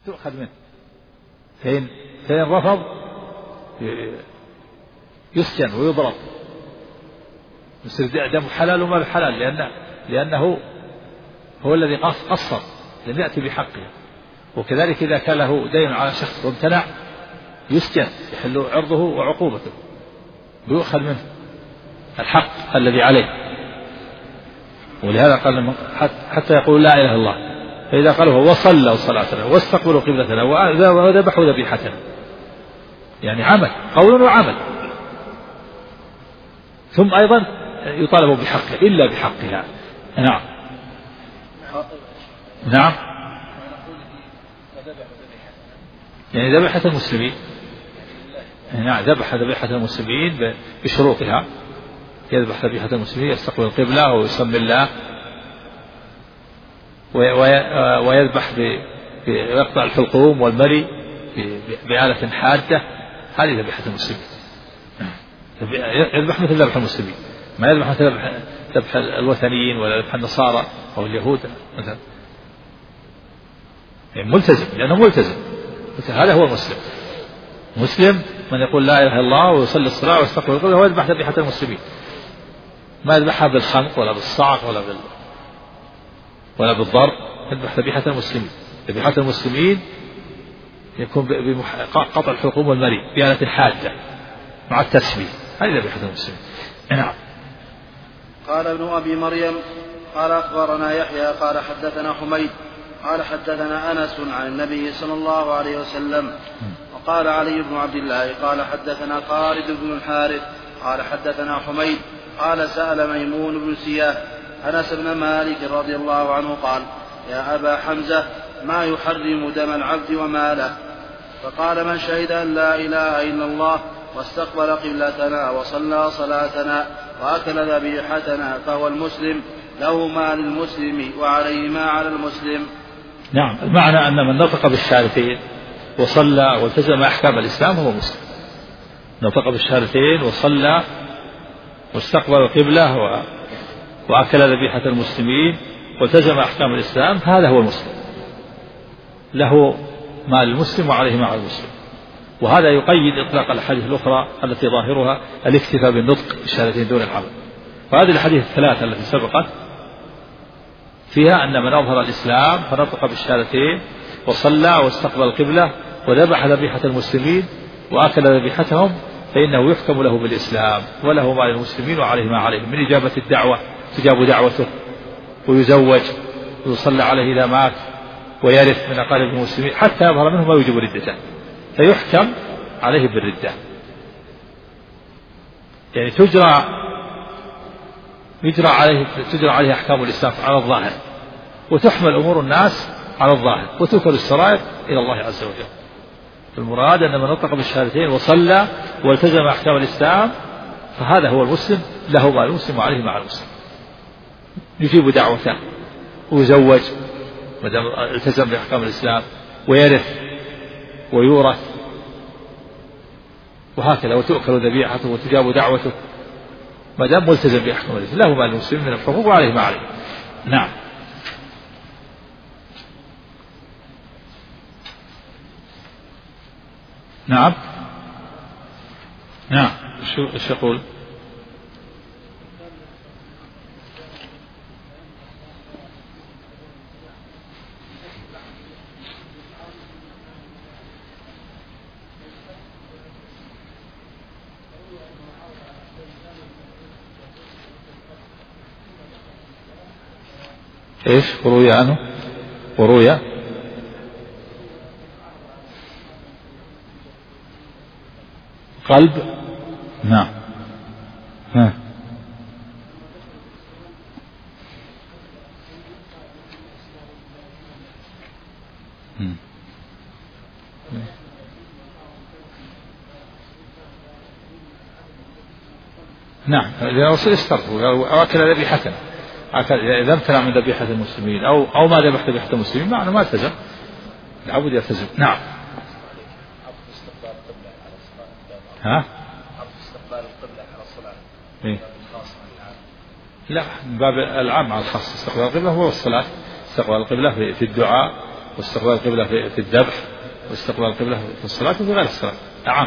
تؤخذ منه، فإن رفض يسجن ويضرب، يصير دم حلال وما بحلال، لأنه هو الذي قصر لم يأتي بحقه. وكذلك إذا كان له دين على شخص وامتنع يسجن، يحل عرضه وعقوبته، ويؤخذ منه الحق الذي عليه. ولهذا قال حتى يقول لا إله إلا الله، فإذا قالوا وصلوا صلاتنا واستقبلوا قبلتنا وذبحوا ذبيحتنا، يعني عمل، قول وعمل. ثم أيضا يطالب بحقه إلا بحقها. نعم نعم، يعني ذبيحة المسلمين، نعم ذبح ذبيحة المسلمين بشروطها، يذبح ذبيحة المسلمين، يستقبل القبلة ويسمي الله، ويذبح ويقطع الحلقوم والمري بآلة حادة، هذه ذبيحة المسلمين. يذبح مثل ذبح المسلمين، ما يذبح مثل ذبح الوثنيين ولا ذبح النصارى أو اليهود مثلا، يعني ملتزم، لأنه ملتزم، هذا هو المسلم. مسلم من يقول لا إله إلا الله ويصلي الصلاة ويستقبل القبلة ويذبح ذبيحة المسلمين، ما يذبحها بالخنق ولا بالصعق ولا بالضرب، يذبح ذبيحة المسلمين. ذبيحة المسلمين يكون بقطع الحلقوم والمري بآلة حادة مع التسمية، هذه ذبيحة المسلمين. نعم. قال ابن أبي مريم قال أخبرنا يحيى قال حدثنا حميد قال حدثنا أنس عن النبي صلى الله عليه وسلم. وقال علي بن عبد الله قال حدثنا خالد بن الحارث قال حدثنا حميد قال سأل ميمون بن سياه أنس بن مالك رضي الله عنه قال يا أبا حمزة ما يحرم دم العبد وماله؟ فقال من شهد أن لا إله إلا الله واستقبل قبلتنا وصلى صلاتنا وأكل ذبيحتنا فهو المسلم، له ما للمسلم وعليه ما على المسلم. نعم، المعنى أن من نطق بالشهادتين وصلى والتزم أحكام الإسلام هو مسلم. نطق بالشهادتين وصلى واستقبل القبلة وأكل ذبيحة المسلمين والتزم أحكام الإسلام، هذا هو المسلم، له ما للمسلم وعليه ما على المسلم. وهذا يقيد إطلاق الأحاديث الأخرى التي ظاهرها الاكتفاء بالنطق بالشهادتين دون العمل. وهذه الحديث الثلاثة التي سبقت فيها أن من أظهر الإسلام فنطق بالشهادتين وصلى واستقبل القبلة وذبح ذبيحة المسلمين وأكل ذبيحتهم فإنه يحكم له بالإسلام وله ما للمسلمين وعليه ما عليهم من إجابة الدعوة، تجاب دعوته ويزوج ويصلى عليه إذا مات ويرث من أقارب المسلمين حتى يظهر منه ما يوجب ردته، فيحكم عليه بالردة. يعني تجرى عليه أحكام الإسلام على الظاهر، وتحمل أمور الناس على الظاهر، وتوكل السرائر إلى الله عز وجل. المراد أن من نطق بالشهادتين وصلى والتزم أحكام الإسلام فهذا هو المسلم، له ما المسلم وعليه مع المسلم، يجيب دعوته ويزوج ما دام التزم بأحكام الإسلام، ويرث ويورث، وهكذا، وتؤكل ذبيحته وتجاب دعوته ما دام ملتزم بأحكام الإسلام، له ما المسلم من الحقوق وعليه ما عليه. نعم. نعم نعم، شو يقول؟ ايش وروي عنه؟ وروي قلب. نعم. ها. نعم، الرسول استرق وأكل ذبيحتنا، إذا امتنع من ذبيحة المسلمين أو ما ذبح ذبيحة المسلمين معنى ما التزم، العبد يلتزم. نعم. ها؟ استقبال القبلة على الصلاة. إيه؟ لا، من باب العام على الخاص. استقبال القبلة هو الصلاة، استقبال القبلة في الدعاء واستقبال القبلة في الذبح، واستقبال القبلة في الصلاة وفي غير الصلاة. نعم.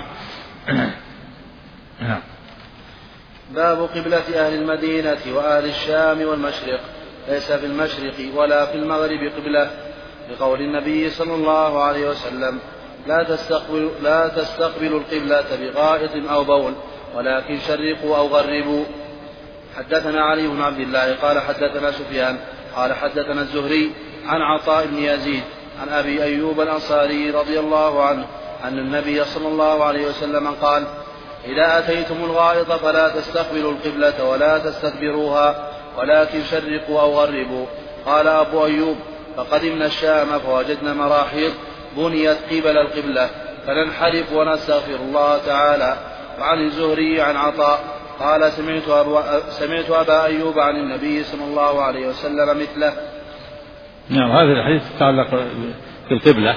باب قبلة أهل المدينة وأهل الشام والمشرق، ليس في المشرق ولا في المغرب قبلة، لقول النبي صلى الله عليه وسلم: لا تستقبلوا القبلة بغائط أو بول، ولكن شرقوا أو غربوا. حدثنا علي بن عبد الله قال حدثنا سفيان قال حدثنا الزهري عن عطاء بن يزيد عن أبي أيوب الأنصاري رضي الله عنه أن النبي صلى الله عليه وسلم قال: إذا أتيتم الغائط فلا تستقبلوا القبلة ولا تستدبروها، ولكن شرقوا أو غربوا. قال أبو أيوب: فقدمنا الشام فوجدنا مراحيض بنيت قبل القبلة فننحرف ونستغفر الله تعالى. وعن الزهري عن عطاء قال: سمعت أبا أيوب عن النبي صلى الله عليه وسلم مثله. نعم. هذا الحديث يتعلق بالقبلة،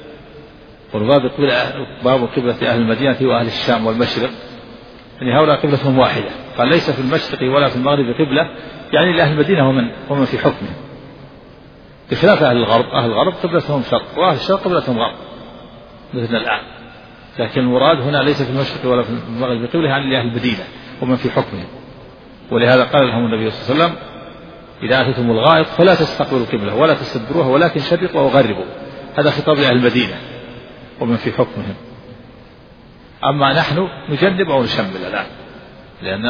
باب قبلة أهل المدينة وأهل الشام والمشرق، يعني هؤلاء قبلتهم واحدة. قال: ليس في المشرق ولا في المغرب قبلة، يعني لأهل المدينة ومن في حكمهم، بخلاف أهل الغرب. أهل الغرب قبلتهم شرق، وأهل الشرق قبلتهم غرب مثلنا الآن. لكن المراد هنا ليس في المشرق ولا في المغرب قبلة، يعني لأهل المدينة ومن في حكمهم. ولهذا قال لهم النبي صلى الله عليه وسلم: إذا أتيتم الغائط فلا تستقبلوا القبلة ولا تستدبروها، ولكن شرقوا أو غربوا. هذا خطاب لأهل المدينة ومن في حكمهم. أما نحن نجنب أو نشمل الآن، لأن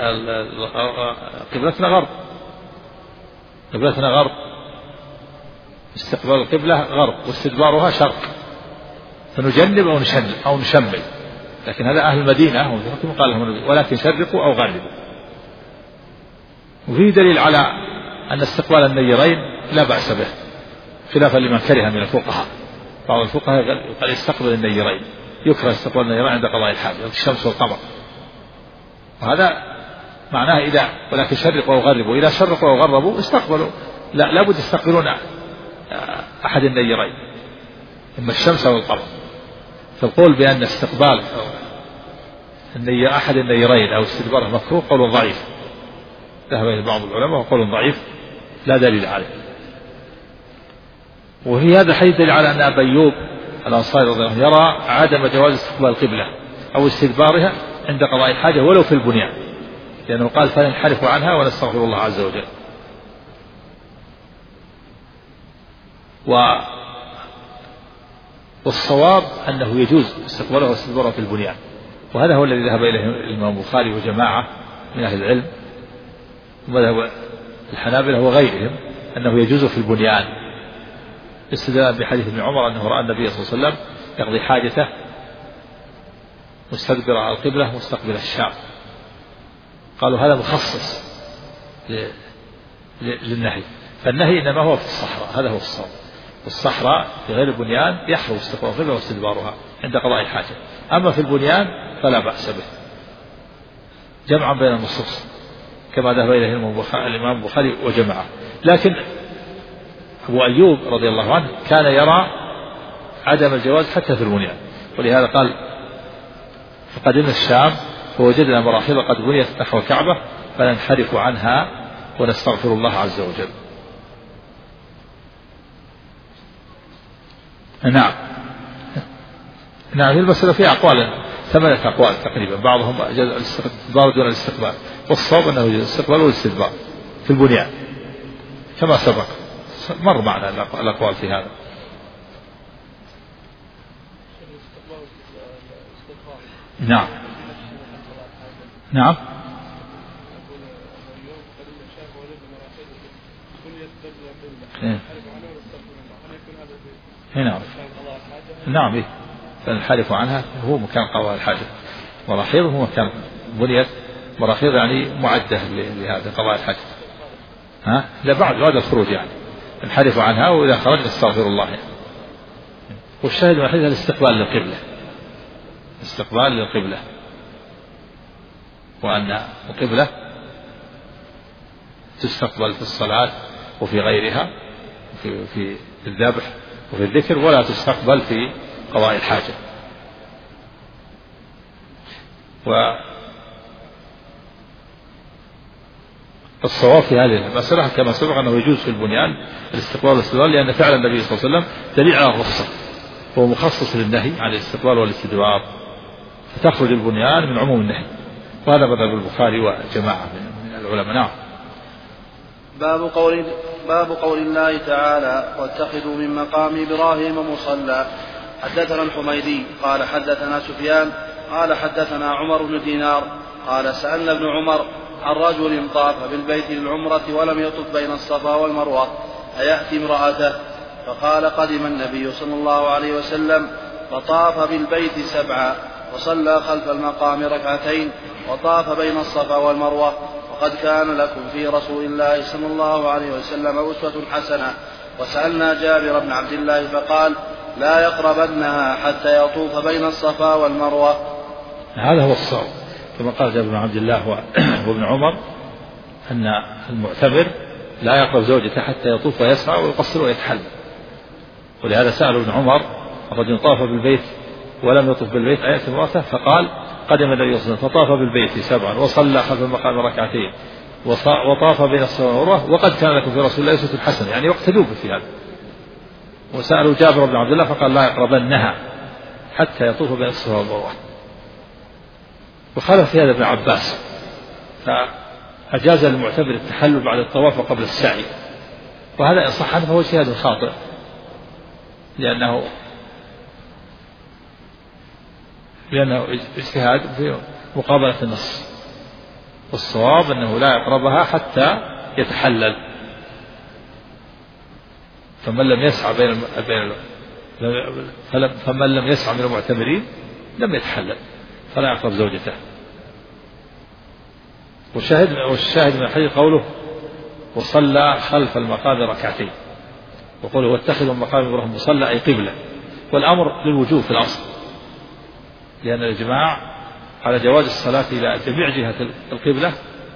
قبلتنا غرب، قبلتنا غرب، استقبال القبلة غرب واستدبارها شرق، فنجنب أو نشمل. لكن هذا أهل المدينة هم في حكم، قال لهم النبي: ولكن شرقوا أو غربوا. وفي دليل على أن استقبال النيرين لا بأس به، خلافا لمن كره من الفقهاء. بعض الفقهاء قال يستقبل النيرين، يكره استقبال النيرين عند قضاء الحاجة، الشمس والقمر. وهذا معناه ولكن شرقوا أو غربوا، إذا شرقوا أو غربوا استقبلوا، لا بد يستقبلون أحد النيرين، إما الشمس أو القمر. فالقول بأن استقبال أحد النيرين أو استدباره مكروه قول ضعيف، ذهب إلى بعض العلماء وقول ضعيف لا دليل عليه. وفي هذا الحديث دليل على أن أبا أيوب الأنصاري رضي الله عنه يرى عدم جواز استقبال القبلة أو استدبارها عند قضاء الحاجة ولو في البنيان، لأنه قال: فننحرف عنها ونستغفر الله عز وجل. والصواب أنه يجوز استقبالها واستدبارها في البنيان، وهذا هو الذي ذهب إليه الإمام البخاري وجماعة من أهل العلم، ومذهب الحنابلة وغيرهم أنه يجوز في البنيان، استدلالا بحديث ابن عمر أنه رأى النبي صلى الله عليه وسلم يقضي حاجته مستدبر على القبلة مستقبل الشام. قالوا هذا مخصص للنهي، فالنهي إنما هو في الصحراء، هذا هو الصواب. الصحراء في غير البنيان يحرم استقبال القبلة واستدبارها عند قضاء الحاجة، أما في البنيان فلا بأس به، جمعا بين النصوص كما ذهب إليه الإمام البخاري وجماعة. لكن أبو أيوب رضي الله عنه كان يرى عدم الجواز حتى في البنيان، ولهذا قال: فقدمنا الشام فوجدنا مراحيض قد بنيت نحو الكعبة فننحرف عنها ونستغفر الله عز وجل. نعم. في المسألة فيها أقوال، 8 أقوال تقريبا، بعضهم جاز الاستقبال دون الاستقبال، والصواب أنه يجوز الاستقبال والاستدبار في البنيان كما سبق مر معنا الأقوال في هذا. نعم. نعم. فننحرف عنها هو مكان قضاء الحاجة، مراحيض هو مكان بنيت مراحيض، يعني معدة لهذا قضاء الحاجة. لا بعد الخروج يعني ننحرف عنها، وإذا خرجنا نستغفر الله يعني. والشاهد من الحديث الاستقبال للقبلة، استقبال للقبلة، وأن القبلة تستقبل في الصلاة وفي غيرها، في الذبح وفي الذكر، ولا تستقبل في قضاء الحاجة. الصواب في هذه المسألة كما سبق أنه يجوز في البنيان الاستقبال والاستدبار، لأن فعل النبي صلى الله عليه وسلم دليل على الرخصة، وهو مخصص للنهي عن الاستقبال والاستدبار، فتخرج البنيان من عموم النهي. وهذا مذهب البخاري وجماعة من العلماء. نعم. باب قول الله تعالى واتخذوا من مقام إبراهيم مصلى. حدثنا الحميدي قال حدثنا سفيان قال حدثنا عمر بن دينار قال سألنا ابن عمر عن رجل طاف بالبيت للعمرة ولم يطف بين الصفا والمروة أيأتي امرأته؟ فقال قدم النبي صلى الله عليه وسلم فطاف بالبيت 7 وصلى خلف المقام 2 وطاف بين الصفا والمروة، وقد كان لكم في رسول الله صلى الله عليه وسلم أسوة حسنة. وسألنا جابر بن عبد الله فقال لا يقربنها حتى يطوف بين الصفا والمروة. هذا هو الصواب كما قال جابر بن عبد الله وابن عمر أن المعتمر لا يقرب زوجته حتى يطوف ويسعى ويقصر ويتحلل. ولهذا سأل ابن عمر رجل طاف بالبيت ولم يطف بالبيت أيأتي امرأته؟ فقال قدم النبي صلى الله عليه وسلم فطاف بالبيت 7 وصلى خلف المقام 2 وطاف بين الصفا والمروة وقد كان لكم في رسول الله أسوة حسنة، يعني يقتدوا في هذا. وسألوا جابر بن عبد الله فقال لا يقربنها حتى يطوف بين الصفا والمروة. وخالف في هذا ابن عباس فأجاز للمعتمر التحلل بعد الطواف وقبل السعي، وهذا إن صح عنه فهو اجتهاد خاطئ، لأنه اجتهاد في مقابلة النص، والصواب أنه لا يقربها حتى يتحلل. فمن لم يسعى فمن لم يسعى من المعتمرين لم يتحلل فلا يقرب زوجته. والشاهد من الحديث قوله وصلى خلف المقام 2 وقوله واتخذوا مقام إبراهيم مصلى أي قبلة، والأمر للوجوب في الأصل، لأن الإجماع على جواز الصلاة إلى جميع جهة القبلة.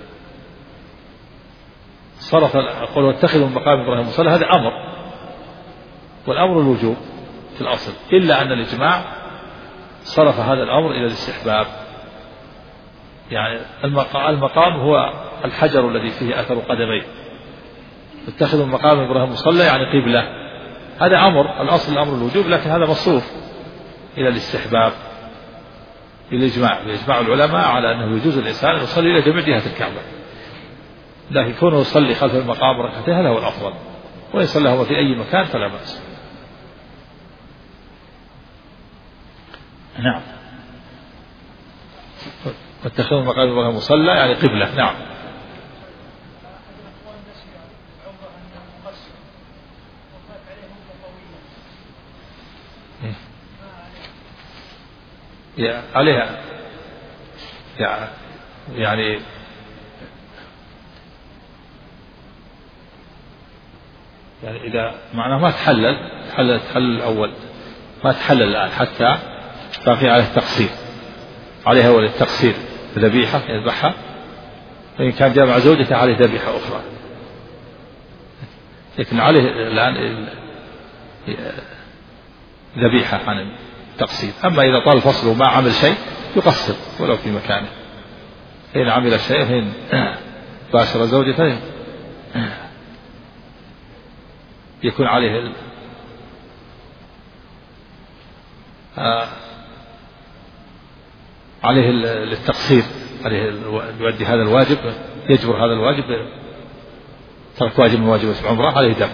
صرف قول واتخذوا مقام إبراهيم مصلى هذا أمر، والأمر الوجوب في الأصل، إلا أن الإجماع صرف هذا الأمر إلى الاستحباب. يعني المقام هو الحجر الذي فيه أثر قدميه، اتخذوا مقام إبراهيم مصلى يعني قبلة، هذا أمر، الأصل الأمر الوجوب، لكن هذا مصروف إلى الاستحباب بالإجماع العلماء على أنه يجوز الإنسان أن يصلي إلى جميع جهة الكعبة، لكن كونه يصلي خلف المقام 2 هذا هو الأفضل، وإن صلى في أي مكان فلا بأس. نعم. واتخذوا مقام إبراهيم مصلى يعني قبلة. نعم. عليها يعني إذا معناه ما تحلل الأول، ما تحلل الآن حتى باقي عليه التقصير، عليها أول التقصير ذبيحة يذبحها، وإن كان جاء مع زوجته عليه ذبيحة أخرى، لكن عليه الآن ذبيحة عن التقصير. أما إذا طال الفصل وما عمل شيء يقصر ولو في مكانه، إن عمل شيء فإن باشر زوجته يكون عليه عليه التقصير، عليه يؤدي هذا الواجب، يجبر هذا الواجب، ترك واجب من واجبات العمرة عليه دم.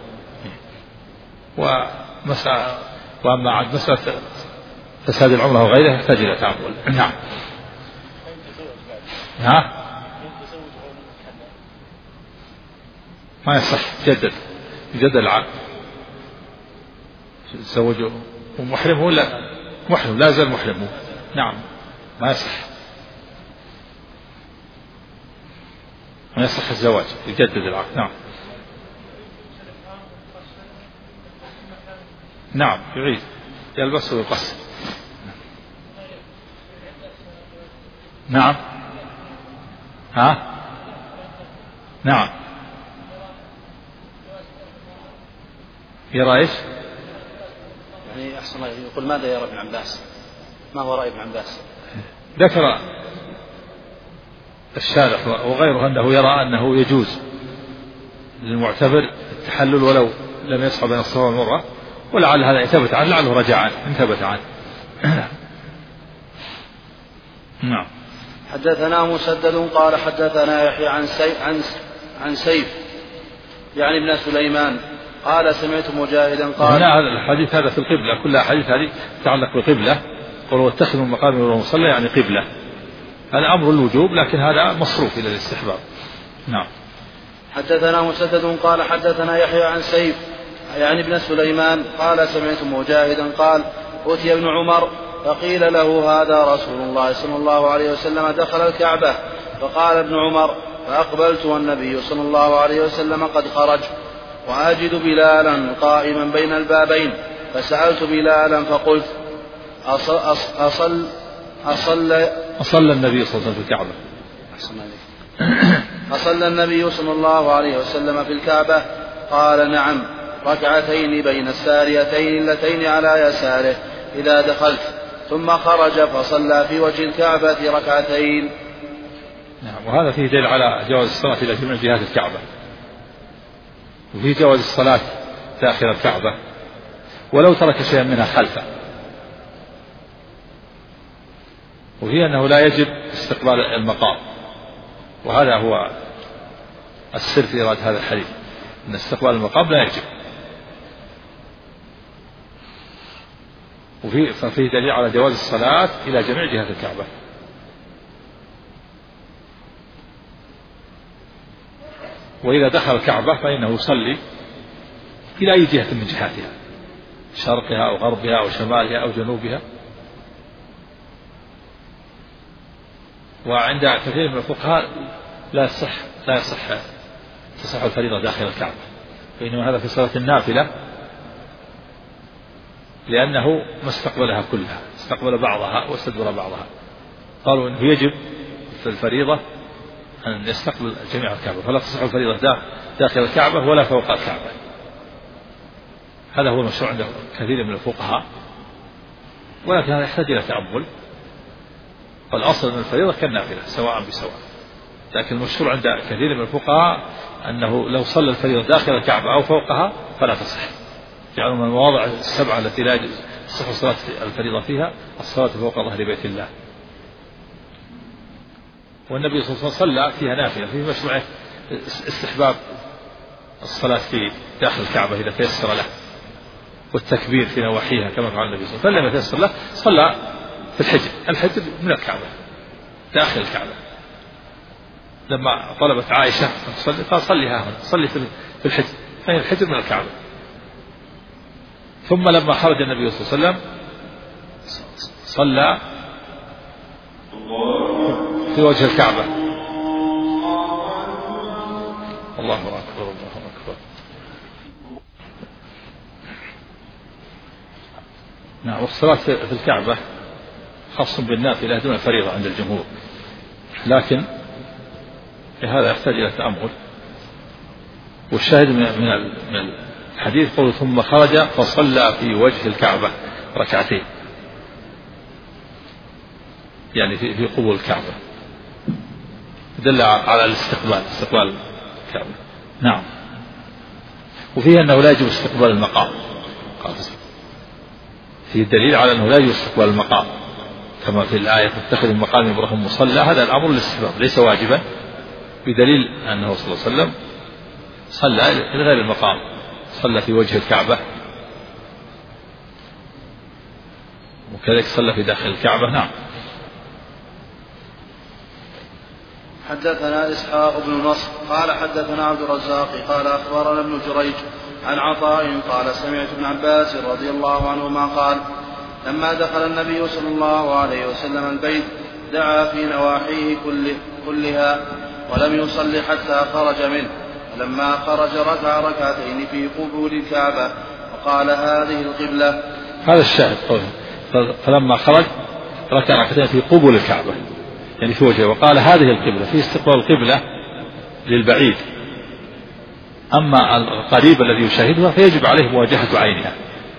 وأما عن مسألة فساد العمرة وغيرها يحتاج إلى تعامل. نعم. ما يصح يجدد العقد، يتزوجه ومحرم هو لا محرم، لا زال محرم. نعم ما يصح الزواج، يجدد العقد. نعم يعيد يلبسه ويقصر. نعم. نعم يرى ايش؟ يعني أحسن الله يقول ماذا يرى ابن عباس؟ ما هو رأي ابن عباس؟ الشارح وغيره أنه يرى أنه يجوز للمعتبر التحلل ولو لم يصحب بين الصفا والمروة، ولعل هذا ثبت عنه، لعله رجع عنه إن ثبت عنه. نعم. حدثنا مسدد قال حدثنا يحيى عن سيف يعني ابن سليمان قال سمعت مجاهدا قال. هذا الحديث هذا في القبلة، كل حديث هذه تتعلق بالقبلة، قالوا اتخذوا مقام المصلى يعني قبلة، هذا أمر الوجوب لكن هذا مصروف إلى الاستحباب. نعم. حدثنا مسدد قال حدثنا يحيى عن سيف يعني ابن سليمان قال سمعت مجاهدا قال أتي ابن عمر فقيل له هذا رسول الله صلى الله عليه وسلم دخل الكعبة، فقال ابن عمر فأقبلت والنبي صلى الله عليه وسلم قد خرج وأجد بلالا قائما بين البابين، فسألت بلالا فقلت أصلى النبي صلى الله عليه وسلم في الكعبة؟ أصلى النبي صلى الله عليه وسلم في الكعبة؟ قال نعم، ركعتين بين الساريتين اللتين على يساره إذا دخلت، ثم خرج فصلى في وجه الكعبة ركعتين. نعم. وهذا فيه دليل على جواز الصلاة إلى جميع جهات الكعبة، وفيه جواز الصلاة داخل الكعبة ولو ترك شيئا منها خلفه، وهي أنه لا يجب استقبال المقام، وهذا هو السر في إرادة هذا الحديث، أن استقبال المقام لا يجب. ففيه دليل على جواز الصلاة إلى جميع جهات الكعبة. وإذا دخل الكعبة فإنه يصلي إلى أي جهة من جهاتها، شرقها أو غربها أو شمالها أو جنوبها. وعند كثير من الفقهاء لا تصح الفريضة داخل الكعبة، فإنما هذا في صلاة النافلة، لأنه ما استقبلها كلها، استقبل بعضها واستدبر بعضها. قالوا إنه يجب في الفريضة أن يستقبل جميع الكعبة، فلا تصح الفريضة داخل الكعبة ولا فوق الكعبة. هذا هو المشروع عند كثير من الفقهاء، ولكن هذا يحتاج إلى تأمل، والأصل من الفريضة كالنافلة سواء بسواء. لكن المشروع عند كثير من الفقهاء أنه لو صلى الفريضة داخل الكعبة أو فوقها فلا تصح، جعلوا من المواضع السبعة التي لا تصح صلاة الفريضة فيها الصلاة فوق ظهر بيت الله. والنبي صلى الله عليه وسلم صلى فيها نافلة، في مشروع استحباب الصلاة في داخل الكعبة إذا تيسر له، والتكبير في نواحيها كما فعل النبي صلى الله عليه وسلم. فلما تيسر له صلى في الحجر من الكعبة داخل الكعبة. لما طلبت عائشة أن تصلي قال صليها هنا، صلي في الحجر، فهي الحجر من الكعبة. ثم لما خرج النبي صلى الله عليه وسلم صلى في وجه الكعبة. الله أكبر الله أكبر. نعم. والصلاة في الكعبة خاص بالنافلة دون الفريضة عند الجمهور، لكن هذا يحتاج إلى تأمل. والشاهد من الحديث قوله ثم خرج فصلى في وجه الكعبة ركعتين، يعني في قبول الكعبة، دل على استقبال الكعبة. نعم. وفيه أنه لا يجب استقبال المقام، فيه دليل على أنه لا يجب استقبال المقام كما في الآية تتخذ المقام إبراهيم مصلى. هذا الأمر للاستحباب ليس واجبا، بدليل أنه صلى الله عليه وسلم صلى لغير المقام، صلى في وجه الكعبة، وكذلك صلى في داخل الكعبة. نعم. حدثنا إسحاق بن نصر قال حدثنا عبد الرزاق قال أخبرنا ابن جريج عن عطاء قال سمعت ابن عباس رضي الله عنهما قال لما دخل النبي صلى الله عليه وسلم البيت دعا في نواحيه كلها ولم يصل حتى خرج منه، ولما خرج ركع ركعتين في قبول الكعبة وقال هذه القبلة. هذا الشاهد قوله فلما خرج ركع ركعتين في قبول الكعبة، يعني في وجهه، وقال هذه القبلة، في استقبال القبلة للبعيد، أما القريب الذي يشاهدها فيجب عليه مواجهة عينها.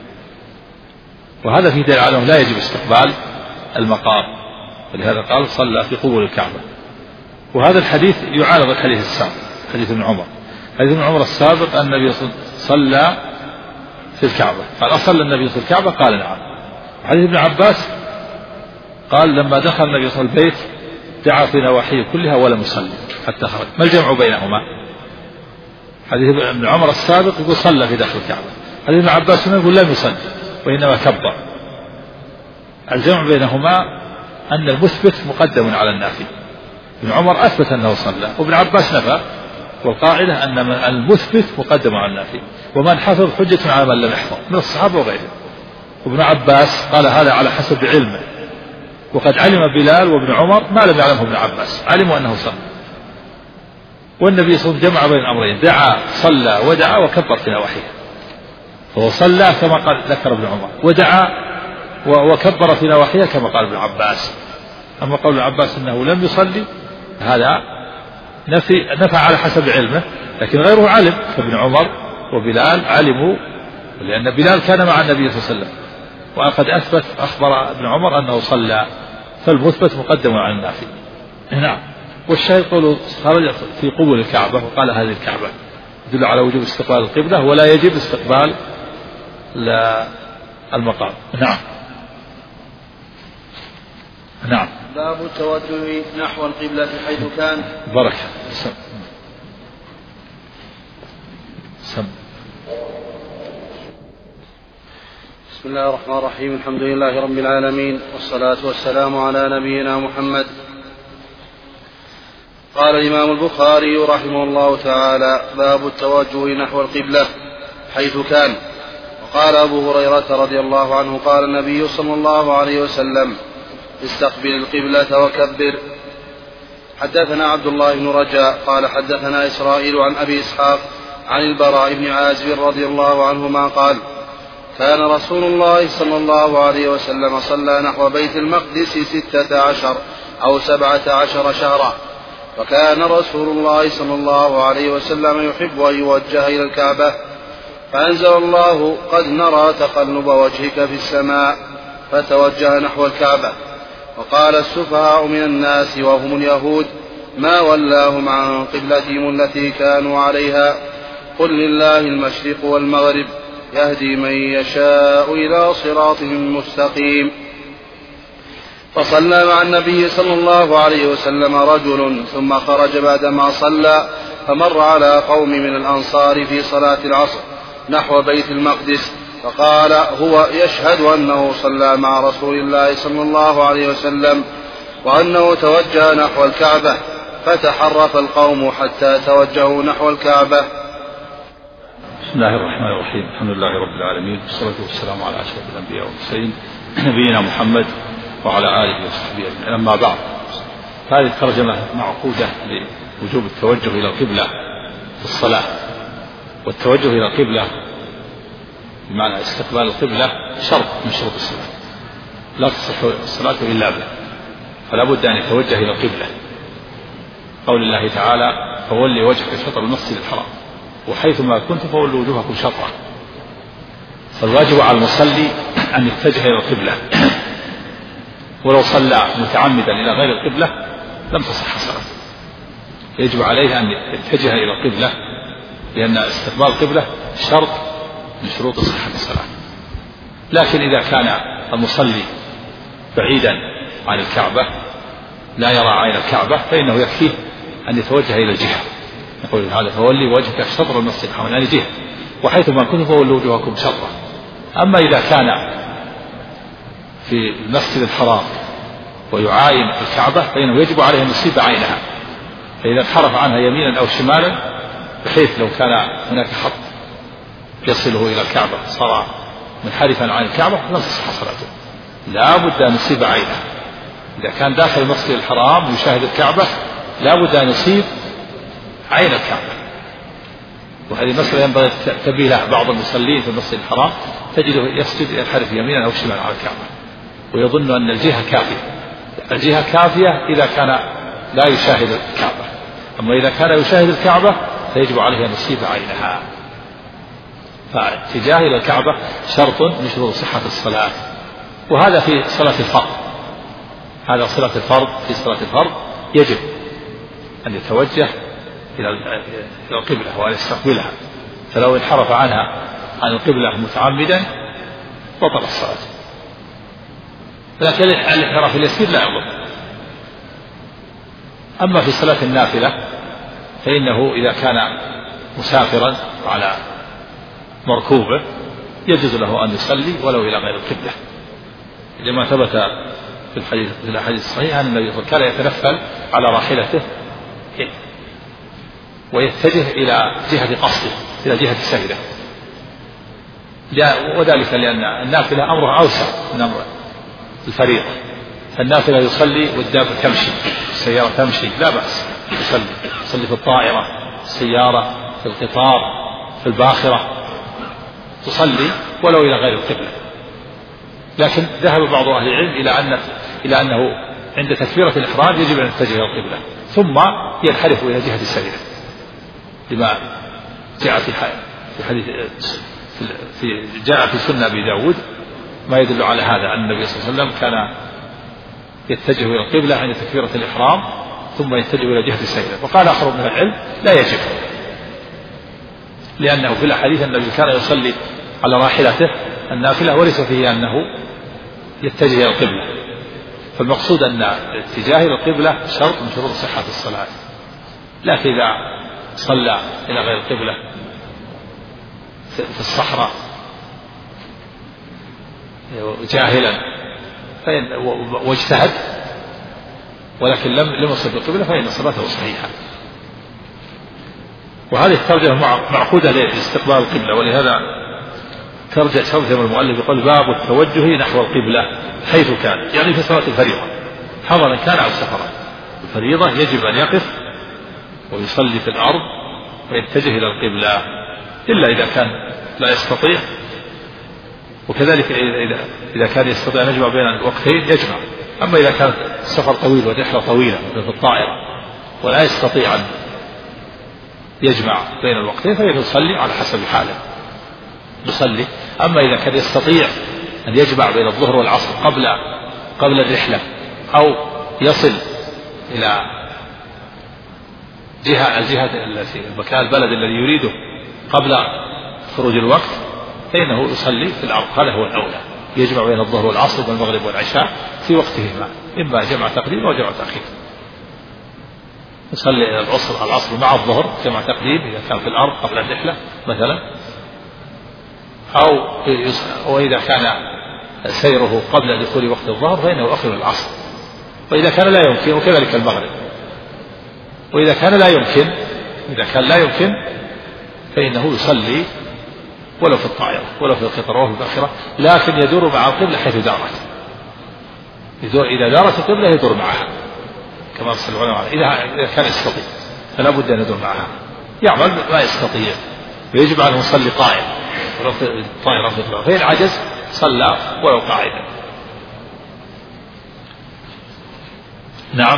وهذا في دليل على أنه لا يجب استقبال المقام، ولهذا قال صلى في قبول الكعبة. وهذا الحديث يعارض الحديث السابق، حديث ابن عمر. حديث ابن عمر السابق أن النبي صلى في الكعبة، قال أصلى النبي في الكعبة؟ قال نعم. حديث ابن عباس قال لما دخل النبي صلى الله عليه وسلم البيت دعا في نواحيه كلها ولم يصلي حتى خرج. ما الجمع بينهما؟ حديث ابن عمر السابق يقول صلى في داخل الكعبة، حديث ابن عباس يقول لم يصلي وإنما كبر. الجمع بينهما أن المثبت مقدم على النافي. ابن عمر أثبت أنه صلى وابن عباس نفى، والقاعدة أن المثبت مقدم على النافي، ومن حفظ حجة على من لم يحفظ من الصحابة وغيرهم. وابن عباس قال هذا على حسب علمه، وقد علم بلال وابن عمر ما لم يعلمه ابن عباس، علموا أنه صلى. والنبي صلى الله عليه وسلم جمع بين الأمرين، دعا صلى ودعا وكبر في نواحيه، فهو صلى كما قال ذكر ابن عمر، ودعا وكبر في نواحيه كما قال ابن عباس. أما قول ابن عباس أنه لم يصلي هذا نفى على حسب علمه، لكن غيره علم، فابن عمر وبلال علموا، لأن بلال كان مع النبي صلى الله عليه وسلم، وقد أخبر ابن عمر أنه صلى، فالمثبت مقدم على النافي. نعم. والشاهد قوله خرج في قبول الكعبة وقال هذه الكعبة، يدل على وجوب استقبال القبلة ولا يجب استقبال المقام. نعم. نعم. باب التوجه نحو القبلة حيث كان. بركة. بسم الله الرحمن الرحيم. الحمد لله رب العالمين، والصلاة والسلام على نبينا محمد. قال الإمام البخاري رحمه الله تعالى: باب التوجه نحو القبلة حيث كان. وقال أبو هريرة رضي الله عنه: قال النبي صلى الله عليه وسلم: استقبل القبلة وكبر. حدثنا عبد الله بن رجاء قال حدثنا إسرائيل عن أبي إسحاق عن البراء بن عازب رضي الله عنهما قال: كان رسول الله صلى الله عليه وسلم صلى نحو بيت المقدس 16 أو 17 شهرا، وكان رسول الله صلى الله عليه وسلم يحب أن يوجه إلى الكعبة، فأنزل الله: قد نرى تقلب وجهك في السماء، فتوجه نحو الكعبة. وقال السفهاء من الناس وهم اليهود: ما ولاهم عن قبلتهم التي كانوا عليها، قل لله المشرق والمغرب يهدي من يشاء إلى صراط مستقيم. فصلى مع النبي صلى الله عليه وسلم رجل، ثم خرج بعدما صلى، فمر على قوم من الأنصار في صلاة العصر نحو بيت المقدس، فقال هو يشهد أنه صلى مع رسول الله صلى الله عليه وسلم وأنه توجه نحو الكعبة، فتحرف القوم حتى توجهوا نحو الكعبة. بسم الله الرحمن الرحيم. الحمد لله رب العالمين، والصلاة والسلام على أشرف الأنبياء والمرسلين نبينا محمد وعلى آله وصحبه أجمعين. أما بعد، هذه الترجمة معقودة لوجوب التوجه إلى القبلة في الصلاة. والتوجه إلى القبلة بمعنى استقبال القبلة شرط من شروط الصلاة، لا تصح الصلاة إلا به، فلا بد أن يتوجه إلى القبلة. قول الله تعالى: فولي وجهك شطر المسجد الحرام، وحيثما كنتم فولوا وجوهكم شطره. فالواجب على المصلي أن يتجه إلى القبلة، ولو صلى متعمدا إلى غير القبلة لم تصح صلاته. يجب عليه أن يتجه إلى القبلة، لأن استقبال القبلة شرط من شروط صحة الصلاة. لكن إذا كان المصلي بعيدا عن الكعبة لا يرى عين الكعبة فإنه يكفيه أن يتوجه إلى الجهة. يقول هذا: فولي وجهك شطر المسجد الحرام، يعني جهة، وحيثما كنتم فولوا وجوهكم شطره. أما إذا كان في المسجد الحرام ويعاين الكعبة فإنه يجب عليه أن يصيب عينها، فإذا انحرف عنها يمينا أو شمالا، بحيث لو كان هناك خط يصله إلى الكعبة صار منحرفا عن الكعبة لم تصح صلاته. لا بد أن يصيب عينها. إذا كان داخل المسجد الحرام ويشاهد الكعبة لا بد أن يصيب عين الكعبة. وهذه مسألة ينبغي تنبيه لها بعض المصلين في المسجد الحرام، تجده يسجد ينحرف يمينا أو شمالا على الكعبة ويظن أن الجهة كافية. الجهة كافية إذا كان لا يشاهد الكعبة، أما إذا كان يشاهد الكعبة فيجب عليه أن يصيب عينها. فاتجاه إلى الكعبة شرط من شروط صحة الصلاة. وهذا في صلاة الفرض، هذا صلاة الفرض، في صلاة الفرض يجب أن يتوجه إلى القبلة وأن يستقبلها، فلو انحرف عنها عن القبلة متعمدا بطل الصلاة. لكن الانحراف اليسير لا يضر. أما في صلاة النافلة فإنه إذا كان مسافرا على مركوبه يجوز له أن يصلي ولو إلى غير القبلة، لما ثبت في الحديث الصحيح أن النبي صلى الله عليه وسلم كان يتنفل على راحلته ويتجه إلى جهة قصده، إلى جهة السيدة، وذلك لأن النافلة أمرها أوسع من أمر الفريضة. فالنافلة يصلي والدابة تمشي، السيارة تمشي لا بأس يصلي في الطائرة، في السيارة، في القطار، في الباخرة، تصلي ولو إلى غير القبلة. لكن ذهب بعض أهل العلم إلى أنه عند تكبيرة الإحرام يجب أن يتجه إلى القبلة ثم ينحرف إلى جهة السيدة، لما جاء في حديث جاء في سنة أبي داود ما يدل على هذا، أن النبي صلى الله عليه وسلم كان يتجه إلى القبلة عند تكبيرة الإحرام ثم يتجه إلى جهة السيدة. وقال آخر من العلم لا يجب، لأنه في الحديث النبي كان يصلي على راحلته النافلة وليس فيه أنه يتجه إلى القبلة، فالمقصود أن الاتجاه إلى القبلة شرط من شروط صحة الصلاة. لكن إذا صلى إلى غير القبلة في الصحراء جاهلا واجتهد ولكن لم يصل بالقبلة فإن صلاته صحيحة. وهذه الترجمة معقودة لاستقبال القبلة، ولهذا ترجم المؤلف يقول باب التوجه نحو القبلة حيث كان، يعني في صلاة الفريضة حضرا كان أو سفرا. الفريضة يجب أن يقف ويصلي في الأرض ويتجه إلى القبلة إلا إذا كان لا يستطيع، وكذلك إذا كان يستطيع أن يجمع بين الوقتين يجمع. أما إذا كان السفر طويل والرحلة طويلة في الطائرة ولا يستطيع أن يجمع بين الوقتين فيصلي على حسب حاله يصلي. أما إذا كان يستطيع أن يجمع بين الظهر والعصر قبل الرحلة أو يصل إلى المكان البلد الذي يريده قبل خروج الوقت فإنه يصلي في الأرض، هذا هو الأولى، يجمع بين الظهر والعصر والمغرب والعشاء في وقتهما، إما جمع تقديم أو جمع تأخير. يصلي العصر مع الظهر جمع تقديم إذا كان في الأرض قبل الرحلة مثلا، وإذا كان سيره قبل دخول وقت الظهر فإنه يؤخر العصر، وإذا كان لا يمكن وكذلك المغرب. وإذا كان لا يمكن فإنه يصلي ولو في الطائرة ولو في القطار ولو في الباخرة، لكن يدور مع القبلة حيث دارت. إذا دارت القبلة يدور معها كما أرسل العلماء، إذا كان يستطيع فلا بد أن يدور معها. يعمل ما يستطيع ويجب أن يصلي قائم ولو في الطائرة في القطار، فإن عجز صلى ولو قاعدا. نعم.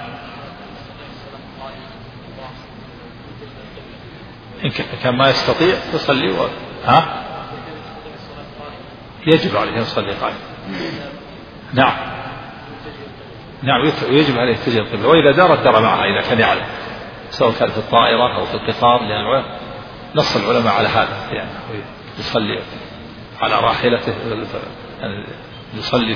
إن كان ما يستطيع يصلي يجب عليه أن يصلي قائما. نعم ويجب عليه اتجاه القبلة، وإذا دار معها إذا كان يعلم، سواء كان في الطائرة أو في القطار، لأن نص العلماء على هذا، يعني يصلي على راحلته، يصلي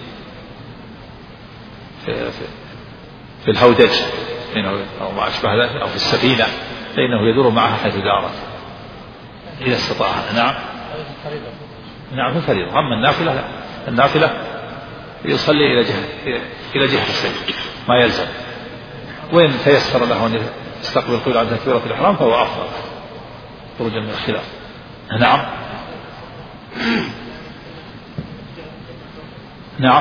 في الهودج أو ما أشبه ذلك أو في السفينة، فإنه يدور معها حيث دارت إذا استطاع. نعم في الفريضة. أما النافلة لا، النافلة يصلي إلى جهة السيد ما يلزم، وإن تيسر له أن يستقبل القبلة عند تكبيرة الإحرام فهو أفضل خروجا من الخلاف. نعم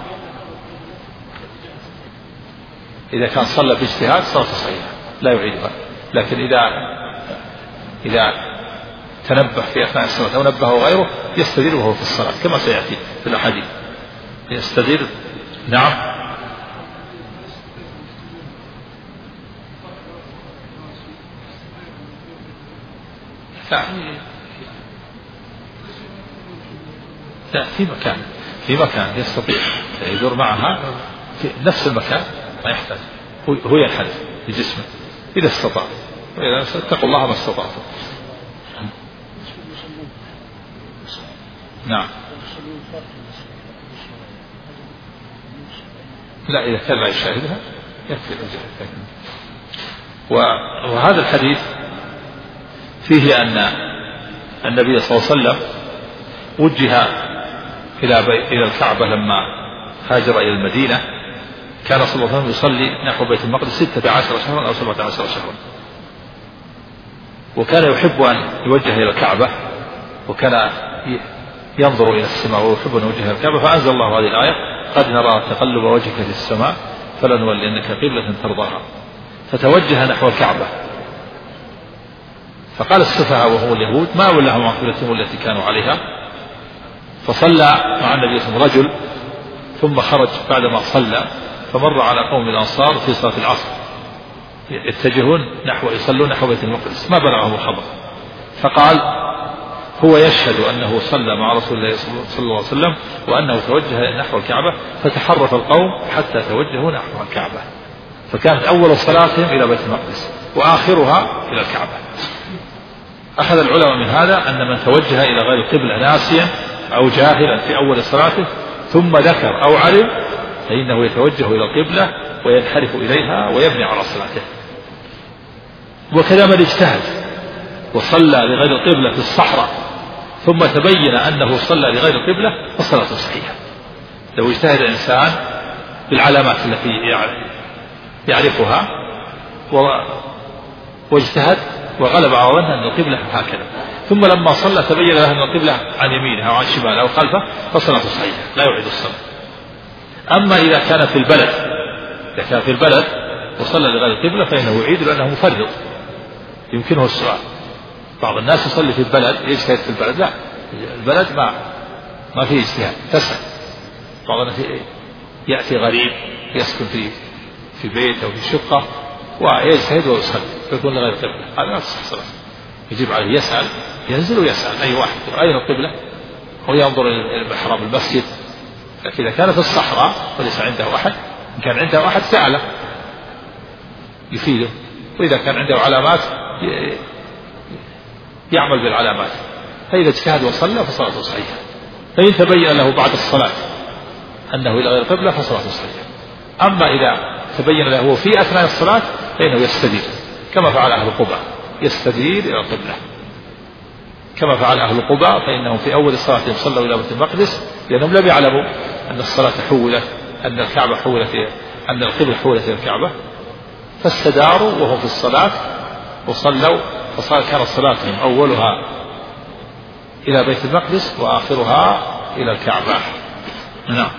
إذا كان صلى باجتهاد صلاته صحيحة لا يعيدها، لكن إذا تنبه في أثناء الصلاة أو نبهه غيره يستدير وهو في الصلاة كما سيأتي في الأحاديث يستدير. نعم لا في مكان يستطيع يدور معها في نفس المكان ما يحتاج، هو ينحرف لجسمه إذا استطاع، اتقوا الله ما استطعتم. نعم. لا، إذا كان لا يشاهدها يكفي الوجه. وهذا الحديث فيه أن النبي صلى الله عليه وسلم وجه إلى الكعبة لما هاجر إلى المدينة، كان صلى الله عليه وسلم يصلي نحو بيت المقدس 16 شهرا أو 17 شهرا، وكان يحب أن يوجه إلى الكعبة، وكان ينظر إلى السماء ويحب أن يوجه إلى الكعبة، فأنزل الله هذه الآية: قد نرى تقلب وجهك في السماء فلنولينك قبلة ترضاها، فتوجه نحو الكعبة. فقال السفهاء وهو اليهود: ما ولاهم عن قبلتهم التي كانوا عليها، فصلى مع النبي صلى الله عليه وسلم رجل، ثم خرج بعدما صلى فمر على قوم الأنصار في صلاة العصر يتجهون يصلون نحو بيت المقدس، ما بلغهم الخبر، فقال: هو يشهد أنه صلى مع رسول الله صلى الله عليه وسلم وأنه توجه نحو الكعبة، فتحرف القوم حتى توجهوا نحو الكعبة، فكانت أول صلاتهم إلى بيت المقدس وآخرها إلى الكعبة. أخذ العلماء من هذا أن من توجه إلى غير القبلة ناسيا أو جاهلا في أول صلاته ثم ذكر أو علم فإنه يتوجه إلى القبلة وينحرف إليها ويبني على صلاته. وكذا من اجتهد وصلى لغير القبلة في الصحراء ثم تبين أنه صلى لغير القبلة فصلاته صحيحة. لو اجتهد الإنسان بالعلامات التي يعرفها واجتهد وغلب على ظنه أن القبلة هكذا، ثم لما صلى تبين له أن القبلة عن يمينه أو عن شماله أو خلفه فصلاته صحيحة لا يعيد الصلاة. أما إذا كان في البلد وصلى لغير القبلة فإنه يعيد لأنه مفرط يمكنه السؤال. بعض الناس يصلي في البلد يجتهد في البلد، لا، البلد ما فيه اجتهاد، تسهل. بعض الناس يأتي غريب يسكن في بيت أو في شقة ويجتهد ويصلي فيكون لغير القبلة، هذا لا تصح صلاة. يجب عليه يسأل، ينزل ويسأل أي واحد أين القبلة، وينظر إلى محراب المسجد. لكن إذا كان في الصحراء وليس عنده أحد، إن كان عنده أحد سأله يفيده، وإذا كان عنده علامات يعمل بالعلامات، فإذا اجتهد وصلى فصلاته صحيحة. فإن تبين له بعد الصلاة أنه إلى غير القبلة فصلاته صحيحة. أما إذا تبين له في أثناء الصلاة فإنه يستدير كما فعل أهل قباء، يستدير إلى القبلة كما فعل أهل قباء، فإنهم في أول صلاتهم صلوا إلى بيت المقدس لأنهم لم يعلموا أن الصلاة حولت، أن الكعبة حولت، أن القبلة حولت إلى الكعبة، فاستداروا وهم في الصلاة وصلوا، كانت صلاتهم أولها إلى بيت المقدس وآخرها إلى الكعبة. نعم.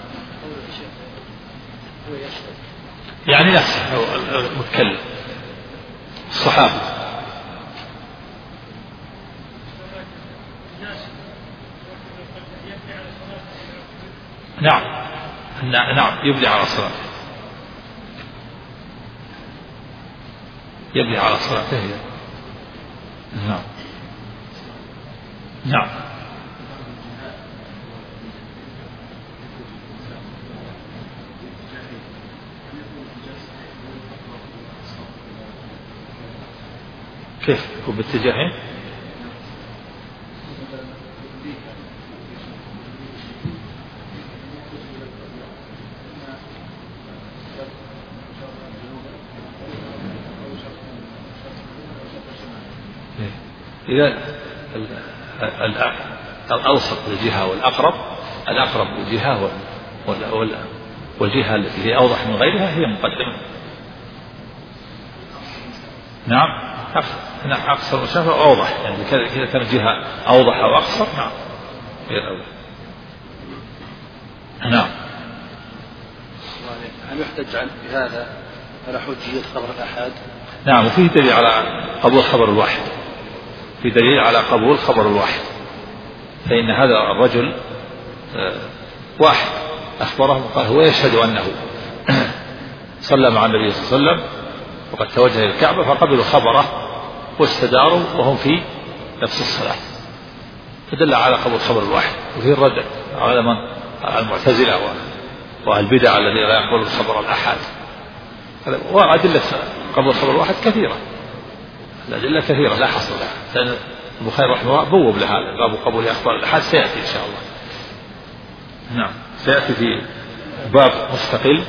يعني نفسه المتكلم الصحابي. نعم يبني على صلاته، يبني على صلاته. نعم. كيف يكون باتجاهين؟ إذا الأوسط للجهة والأقرب، الأقرب للجهة والجهة التي هي أوضح من غيرها هي مقدمة. نعم أقصر وشافة أوضح، يعني إذا كانت جهة أوضح أو أقصر نعم هي الأوضح. نعم. هل يحتج عنه بهذا على حجية خبر الآحاد؟ نعم، وفيه دليل على قبول خبر الواحد، في دليل على قبول خبر الواحد، فإن هذا الرجل واحد أخبرهم قال هو يشهد أنه صلى مع النبي صلى الله عليه وسلم وقد توجه إلى الكعبة، فقبلوا خبره واستداروا وهم في نفس الصلاة، فدل على قبول خبر الواحد. وفيه الرد على من المعتزلة والبدع الذين لا يقبلون خبر الآحاد، وأدلة قبل الخبر الواحد كثيرة، الأدلة كثيرة لا حصر لها، لأن البخاري رحمه الله بوب لهذا باب قبول أخبار الأحاد، سيأتي إن شاء الله. نعم سيأتي في باب مستقل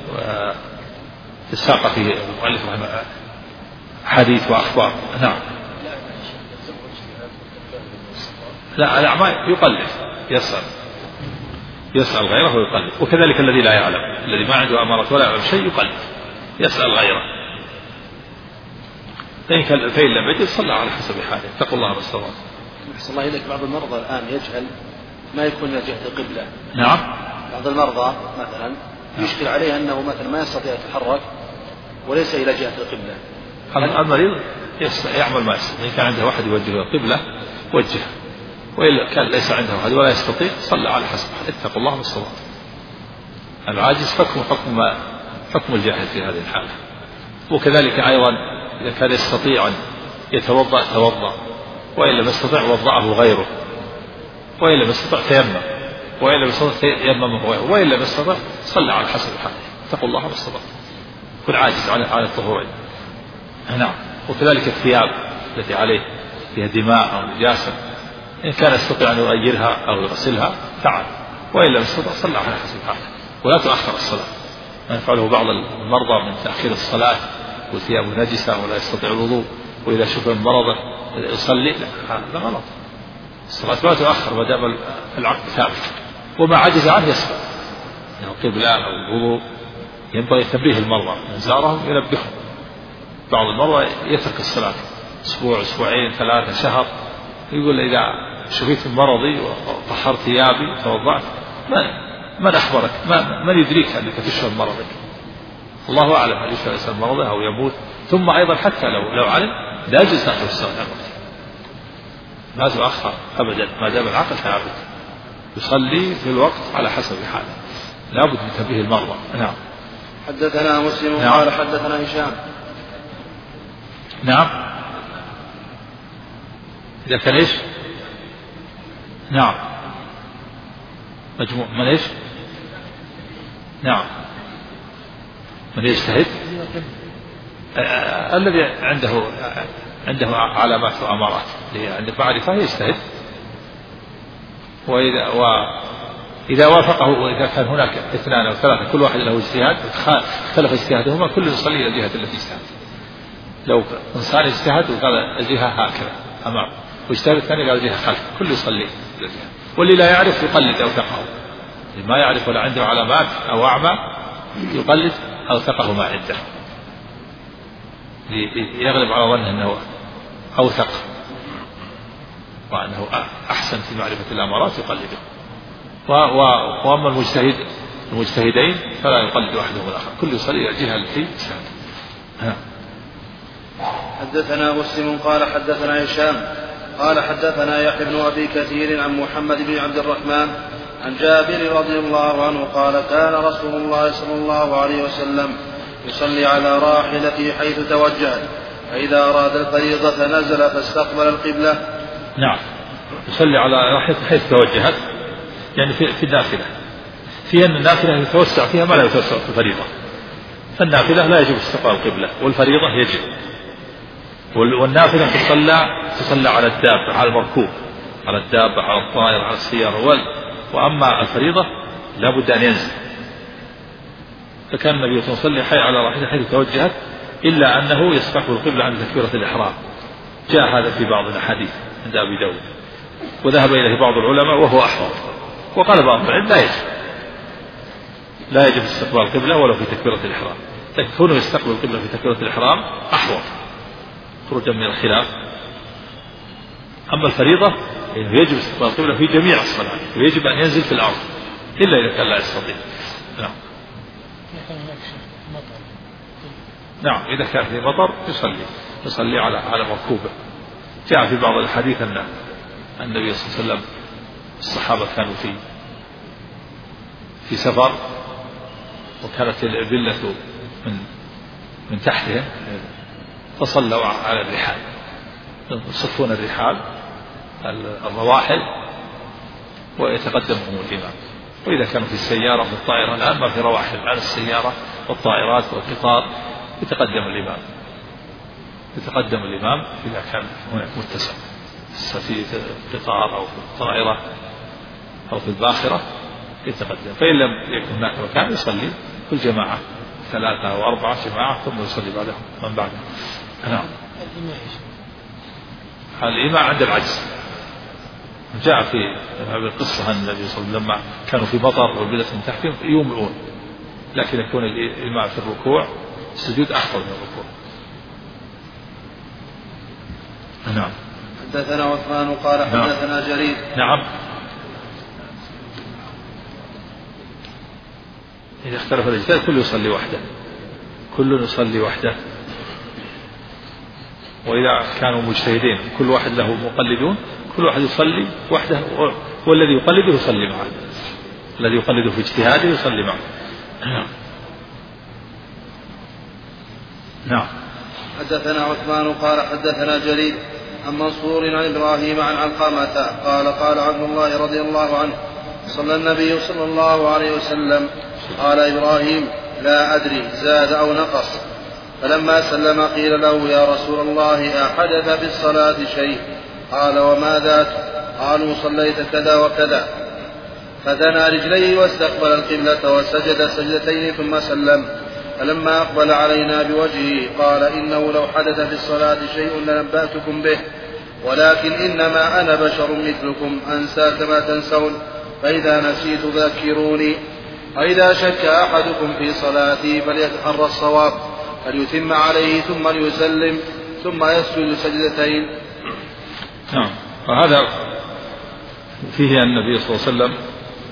ساق فيه المؤلف رحمه الله حديث وأخبار. نعم لا الأعمال يقلد، يسأل غيره ويقلد، وكذلك الذي لا يعلم، الذي ما عنده أمارة ولا يعلم شيء يقلد يسأل غيره، فإن لم يجد صلى على حسب حاله. اتقوا الله بالصواب. أحسن الله إليك، بعض المرضى الآن يجهل ما يكون إلى جهة القبلة. نعم بعض المرضى مثلا يشكل عليه أنه مثلا ما يستطيع يتحرك وليس إلى جهة القبلة. المريض يعمل ما يستطيع، إن كان عنده واحد يوجه القبلة وجهه، وإلا كان ليس عنده أحد ولا يستطيع صلى على حسب حاله. اتقوا الله بالصواب. العاجز حكم الجاهل في هذه الحالة. وكذلك أيضا إذا كان يستطيع أن يتوضأ توضأ، وإن لم يستطع وضعه غيره، وإن لم يستطع تيمم، وإن لم يستطع يممه غيره، وإن لم يستطع صلى على حسب حاله. اتقوا الله بالصواب. كن عاجز عن الطهورين. نعم. وكذلك الثياب التي عليه فيها دماء أو نجاسة، إن كان يستطيع أن يغيرها أو يغسلها فعل، وإن لم يستطع صلى على حسب حاله. ولا تؤخر الصلاة، ما يفعله بعض المرضى من تأخير الصلاة وثيابه نجسة ولا يستطيع الوضوء، وإذا شوف من مرضه يصلي، لا هذا غلط. الصلاة لا تؤخر ما دام العقد ثابت، وما عجز عنه يسبق يعني القبلة أو الوضوء. ينبغي تنبيه المرضى من زارهم ينبههم. بعض المرضى يترك الصلاة أسبوع أسبوعين ثلاثة شهر، يقول إذا شفيت من مرضي وطهرت ثيابي وتوضأت من أخبرك؟ من يدريك أنك تشفى من مرضك؟ الله أعلم هل يشفى الإنسان من مرضه أو يموت. ثم أيضا حتى لو علم لا يجوز تأخر الصلاة عن وقتها، لا تؤخر أبدا ما دام العقل ثابت، يصلي في الوقت على حسب حاله، لا بد من تنبيه المرضى. نعم. حدثنا مسلم قال حدثنا هشام. نعم إذا كان إيش؟ نعم مجموع من إيش؟ نعم من يجتهد الذي عنده علامات وأمارات، عندك معرفة يجتهد، وإذا وافقه، وإذا كان هناك اثنان أو ثلاثة كل واحد له اجتهاد اختلف اجتهادهما كل يصلي إلى الجهة التي اجتهد. لو إنسان اجتهد وقال الجهة هكذا أمام، واجتهد الثاني قال الجهة خلف، كل يصلي إلى الجهة. واللي لا يعرف يقلد أوثقه، اللي ما يعرف ولا عنده علامات أو أعمى يقلد أوثقه ما عنده، يغلب على ظنه أنه أوثق وأنه أحسن في معرفة الأمارات يقلده. وأما المجتهدين فلا يقلد أحدهم الآخر، كل يصلي إلى الجهة التي اجتهد. حدثنا مسلم قال حدثنا هشام قال حدثنا يحيى بن أبي كثير عن محمد بن عبد الرحمن عن جابر رضي الله عنه قال كان رسول الله صلى الله عليه وسلم يصلي على راحلته حيث توجهت، فإذا أراد الفريضة نزل فاستقبل القبلة. نعم يصلي على راحلته حيث توجهت، يعني في النافلة، في أن النافلة يتوسع فيها ما لا يتوسع في الفريضة، فالنافلة لا يجب استقبال القبلة والفريضة يجب. والنافلة تصلى على الدابة، على المركوب، على الدابة، على الطائر، على السيارة. وأما الفريضة لا بد أن ينزل. فكان النبي صلى الله عليه وسلم على راحلته حيث توجهت، إلا أنه يستقبل القبلة عند تكبيرة الإحرام. جاء هذا في بعض الأحاديث عند أبي داود، وذهب إليه بعض العلماء وهو أحوط. وقال بعض العلم لا يجب استقبال القبلة ولو في تكبيرة الإحرام، لكن كونه يستقبل القبلة في تكبيرة الإحرام أحوط خروجا من الخلاف. أما الفريضة يجب استقبال القبلة في جميع الصلاة، ويجب أن ينزل في الأرض إلا إذا كان لا يستطيع. نعم إذا كان في مطر يصلي على مركوبه. جاء في بعض الحديث أن النبي صلى الله عليه وسلم الصحابة كانوا في سفر، وكانت الفلة من تحتهم، فصلوا على الرحال، يصفون الرحال الرواحل ويتقدمهم الإمام. وإذا كانوا في السيارة والطائرة، الآن ما في رواحل، الآن السيارة والطائرات والقطار يتقدم الإمام إذا كان هناك متسع في القطار أو في الطائرة أو في الباخرة يتقدم. فإن لم يكن هناك مكان يصلي في الجماعة 3 أو 4 جماعة ثم يصلي بعدهم من بعده. نعم. الإماء عند العجز جاء في القصة أن النبي صلى الله عليه وسلم لما كانوا في مطر والبلد من تحتهم يومئون، لكن يكون الإماء في الركوع السجود أفضل من الركوع. نعم. حدثنا عثمان قال حدثنا جرير. نعم. إذا اختلف الاجتهاد كل يصلي وحده، وإذا كانوا مجتهدين كل واحد له مقلدون كل واحد يصلي وحده، والذي يقلده يصلي معه، الذي يقلده في اجتهاده يصلي معه. نعم. حدثنا عثمان قال حدثنا جرير عن منصور عن إبراهيم عن علقمة قال قال عبد الله رضي الله عنه صلى النبي صلى الله عليه وسلم قال إبراهيم لا أدري زاد أو نقص، فلما سلم قيل له يا رسول الله أحدث بالصلاة شيء؟ قال وما ذاك؟ قالوا صليت كذا وكذا، فثنى رجليه واستقبل القبلة وسجد سجدتين ثم سلم، فلما أقبل علينا بوجهه قال إنه لو حدث في الصلاة شيء لنبأتكم به، ولكن إنما أنا بشر مثلكم أنسى كما تنسون، فإذا نسيت ذكروني، وإذا شك أحدكم في صلاته فليتحرى الصواب، فليتم عليه ثم ليسلم ثم يسجد سجدتين. نعم. وهذا فيه أن النبي صلى الله عليه وسلم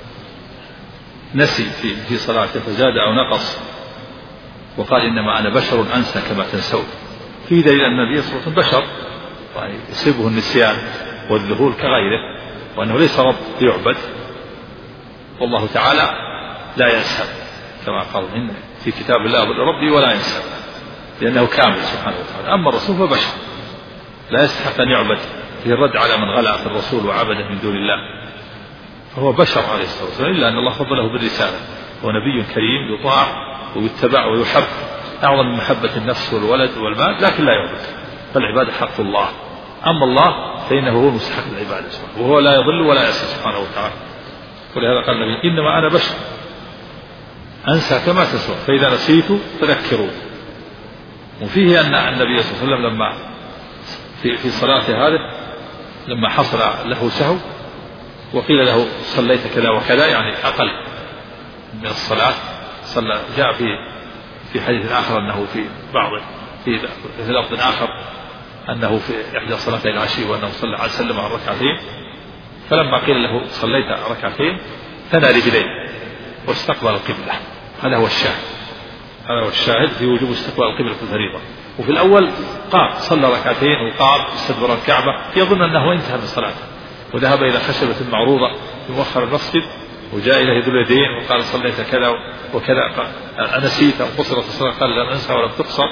نسي في صلاته فزاد أو نقص، وقال إنما أنا بشر أنسى كما تنسون. في دليل أن النبي صلى الله عليه وسلم بشر يصيبه النسيان والذهول كغيره، وأنه ليس رب يعبد، والله تعالى لا ينسى كما قال إن في كتاب الله ربي ولا ينسى، لأنه كامل سبحانه وتعالى. أما الرسول فبشر لا يستحق أن يعبد، في الرد على من غلا في الرسول وعبده من دون الله، فهو بشر عليه الصلاة والسلام، إلا أن الله فضله بالرسالة، هو نبي كريم يطاع ويتبع ويحب أعظم من محبة النفس والولد والمال، لكن لا يعبد، فالعبادة حق الله. أما الله فإنه هو مستحق العبادة سبحانه، وهو لا يضل ولا ينسى سبحانه وتعالى. ولهذا قال النبي إنما أنا بشر أنسى كما تنسون، فإذا نسيت فذكرون. وفيه أن النبي صلى الله عليه وسلم لما في صلاته هذه لما حصل له سهو وقيل له صليت كذا وكذا، يعني أقل من الصلاة صلى، جاء في حديث آخر أنه في لفظ آخر أنه في إحدى صلاتي العشي وأنه سلم عن ركعتين، فلما قيل له صليت ركعتين ثنى رجليه واستقبل القبلة. هذا هو الشاهد في وجوب استقبال القبلة في الفريضة. وفي الأول قام صلى ركعتين وقام استدبر الكعبة يظن أنه انتهى من صلاته، وذهب إلى خشبة معروضة في مؤخر المسجد وجاء إليه ذو اليدين وقال صليت كذا وكذا، قال أنسيت أو قصرت الصلاة؟ قال لم أنسى ولم تقصر.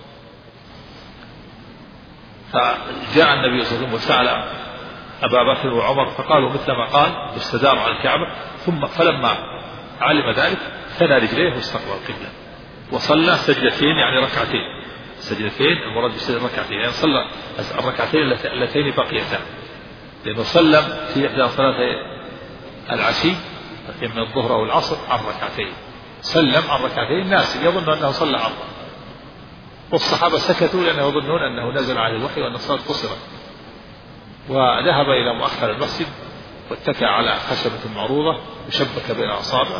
فجاء النبي صلى الله عليه وسلم وسأل أبا بكر وعمر فقالوا مثل ما قال، واستدار على الكعبة، فلما علم ذلك ثنى رجليه واستقبل القبلة وصلى سجدتين، يعني ركعتين، سجدتين المراد بسجد ركعتين، يعني صلى الركعتين اللتين بقيتان، لأنه سلم في إحدى صلاتي العشي من الظهر أو العصر عن ركعتين، سلم عن ركعتين ناسي يظن أنه صلى عرضا، والصحابة سكتوا لأنه يظنون أنه نزل على الوحي وأن الصلاة قصرت، وذهب إلى مؤخر المسجد واتكى على خشبة معروضة وشبك بين أصابعه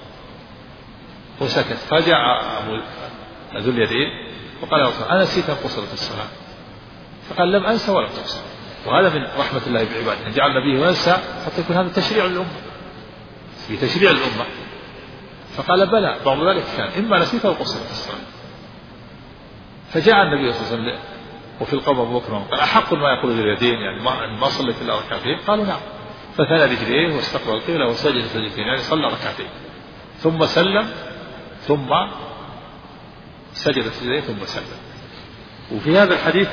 وسكت. فجاء ذو اليدين وقال يا رسول الله أنا نسيت أن قصرت الصلاة، فقال لم أنسى ولم تقصر. وهذا من رحمة الله بعباده أن جعل النبي ينسى حتى يكون هذا تشريع للأمة، في تشريع الأمة. فقال بلى بعض ذلك كان إما نسيت أو قصرت الصلاة. فجاء النبي صلى الله عليه وسلم وفي القوم أبو بكر قال أحق ما يقول ذو اليدين، يعني ما صليت إلا ركعتين؟ قالوا نعم. فثنى رجليه واستقبل القبلة وسجد سجدتين، يعني صلى ركعتين ثم سلم ثم سجد سجدتين ثم سلم. وفي هذا الحديث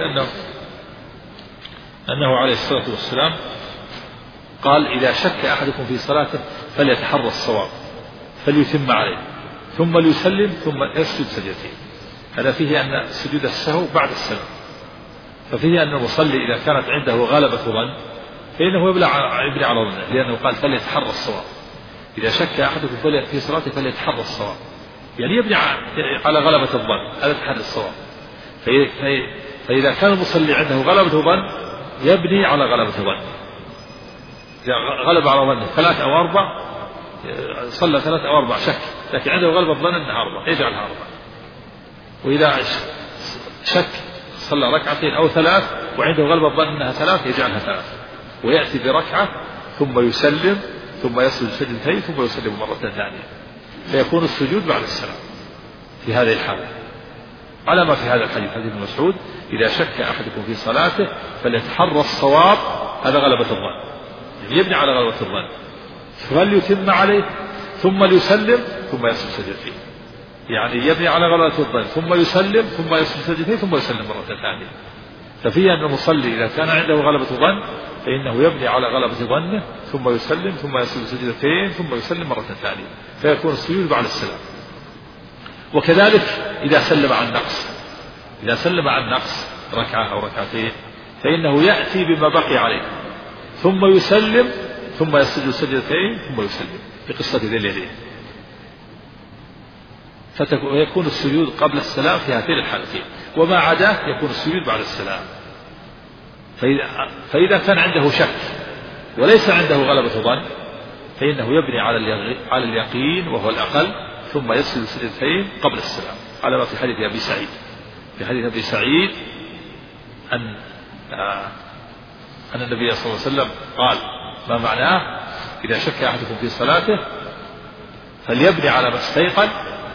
أنه عليه الصلاة والسلام قال إذا شك أحدكم في صلاته فليتحرى الصواب فليتم عليه ثم ليسلم ثم يسجد سجدتين. هذا فيه أن سجود السهو بعد السلام. ففيه أن المصلي إذا كانت عنده غلبة ظن فإنه يبني على ظنه، لأنه قال فليتحرى الصواب. إذا شك أحدكم في صلاته فليتحرى الصواب، يعني يبني على غلبة الظن على تحري الصواب. فإذا كان المصلي عنده غلبة ظن يبني على غلبة ظن. إذا غلب على ظنه 3 أو 4 صلى 3 أو 4 شك، لكن عنده غلبة ظن أنها 4 يجعلها 4. وإذا شك صلى 2 أو 3 وعنده غلبة ظن أنها 3 يجعلها 3، ويأتي بركعة ثم يسلم ثم يسجد سجدتين ثم يسلم مرة ثانية، فيكون السجود بعد السلام في هذه الحالة، على ما في هذا الحديث حديث ابن مسعود: إذا شك أحدكم في صلاته فليتحرى الصواب. هذا غلبة الظن، يعني يبني على غلبة الظن، فليتم عليه ثم ليسلم ثم يسجد سجدتين، يعني يبني على غلبة الظن ثم يسلم ثم يسجد سجدتين ثم يسلم مرة ثانية. ففيه أن المصلي إذا كان عنده غلبة ظن فإنه يبني على غلبة ظنه ثم يسلم ثم يسجد سجدتين ثم يسلم مرة ثانية، فيكون السجود بعد السلام. وكذلك إذا سلم عن نقص، إذا سلم عن نقص 1 أو 2 فإنه يأتي بما بقي عليه ثم يسلم ثم يسجد سجدتين ثم يسلم بقصة ذي اليدين، فيكون السجود قبل السلام في هاتين الحالتين، وما عداه يكون السجود بعد السلام. فإذا كان عنده شك وليس عنده غلبة ظن فإنه يبني على اليقين وهو الأقل ثم يسجد سجدتين قبل السلام، على ما في حديث أبي سعيد. في حديث أبي سعيد أن النبي صلى الله عليه وسلم قال: ما معناه إذا شك أحدكم في صلاته فليبني على ما استيقن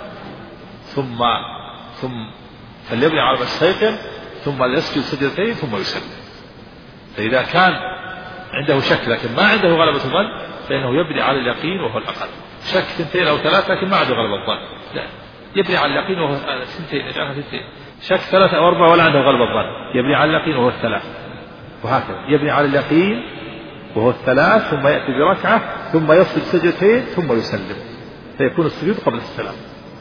فليبني على ما استيقن ثم يسجد سجدتين ثم يسلم. فإذا كان عنده شك لكن ما عنده غلبة ظن فإنه يبني على اليقين وهو الأقل. شك 2 أو 3 لكن ما عنده غلبة ظن، لا، يبني على اليقين وهو 2 يجعلها 2. شك 3 أو 4 ولا عنده غلبة ظن يبني على اليقين وهو 3، وهكذا يبني على اليقين وهو 3 ثم يأتي بركعة ثم يسجد سجدتين ثم يسلم، فيكون السجود قبل السلام.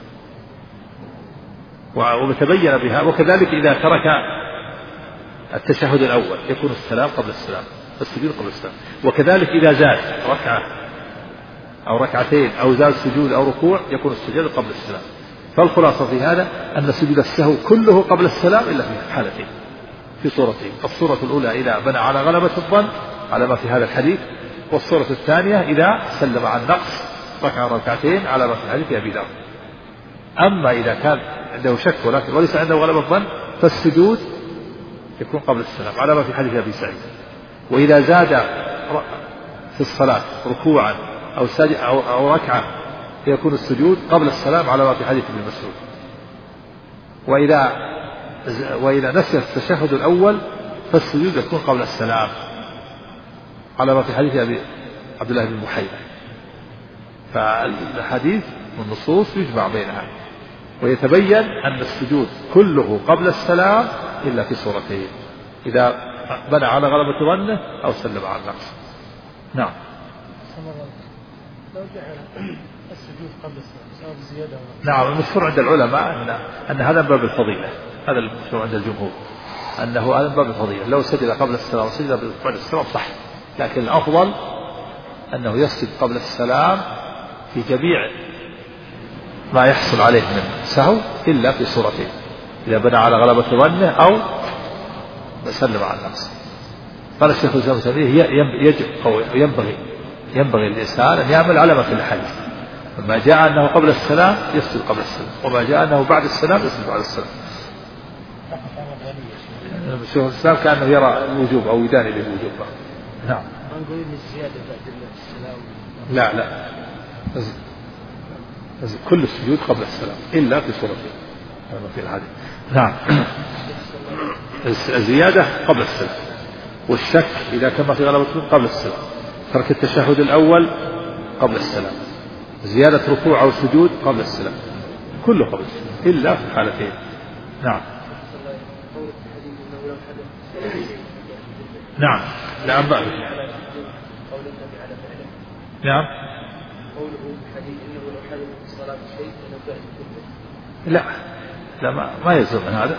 وتبين بها. وكذلك إذا ترك التشهد الأول يكون السلام قبل السلام، السجود قبل السلام. وكذلك إذا زاد 1 أو 2 أو زاد سجود أو ركوع يكون السجود قبل السلام. فالخلاصة في هذا أن سجود السهو كله قبل السلام إلا في حالتين، في صورتين: الصورة الأولى إذا بنى على غلبة الظن على ما في هذا الحديث، والصورة الثانية إذا سلم عن نقص 1 أو 2 على ما في حديث أبي ذر. أما إذا كان عنده شك وليس عنده غلبة الظن فالسجود يكون قبل السلام على ما في حديث أبي سعيد. وإذا زاد في الصلاة ركوعا أو ركعة يكون السجود قبل السلام على ما في حديث ابن مسعود. وإذا نسي التشهد الأول فالسجود يكون قبل السلام على ما في حديث أبي عبد الله بن محيرة. فالحديث والنصوص يجمع بينها، ويتبين أن السجود كله قبل السلام إلا في صورتين: إذا بنى على غلبة ظنه أو سلم عن نقص. نعم. لو جعل السجود قبل السلام سواء زيادة أو نعم، المشهور عند العلماء أن هذا من باب الفضيلة، هذا المشهور عند الجمهور أنه هذا من باب الفضيلة، لو سجد قبل السلام وسجد بعد السلام صح، لكن الأفضل أنه يسجد قبل السلام في جميع ما يحصل عليه من سهو إلا في صورتين: إذا بنى على غلبة ظنه أو سلم عن نقص. قال الشيخ الإسلام ابن تيمية يجب أو ينبغي الإنسان أن يعمل على ما في الحديث، فما جاء أنه قبل السلام يسجد قبل السلام، وما جاء أنه بعد السلام يسجد بعد السلام. الشيخ الإسلام كأنه يرى الوجوب أو يداني بالوجوب. نعم. نقول الزيادة بعد السلام. لا كل السجود قبل السلام إلا في صورتين هذا في الحديث. نعم. الزيادة قبل السلام، والشك إذا كان في غلبة قبل السلام، ترك التشهد الأول قبل السلام، زيادة ركوع أو سجود قبل السلام، كله قبل السلام إلا في حالتين. نعم. نعم. نعم. نعم. لا، لا ما يلزم من هذا.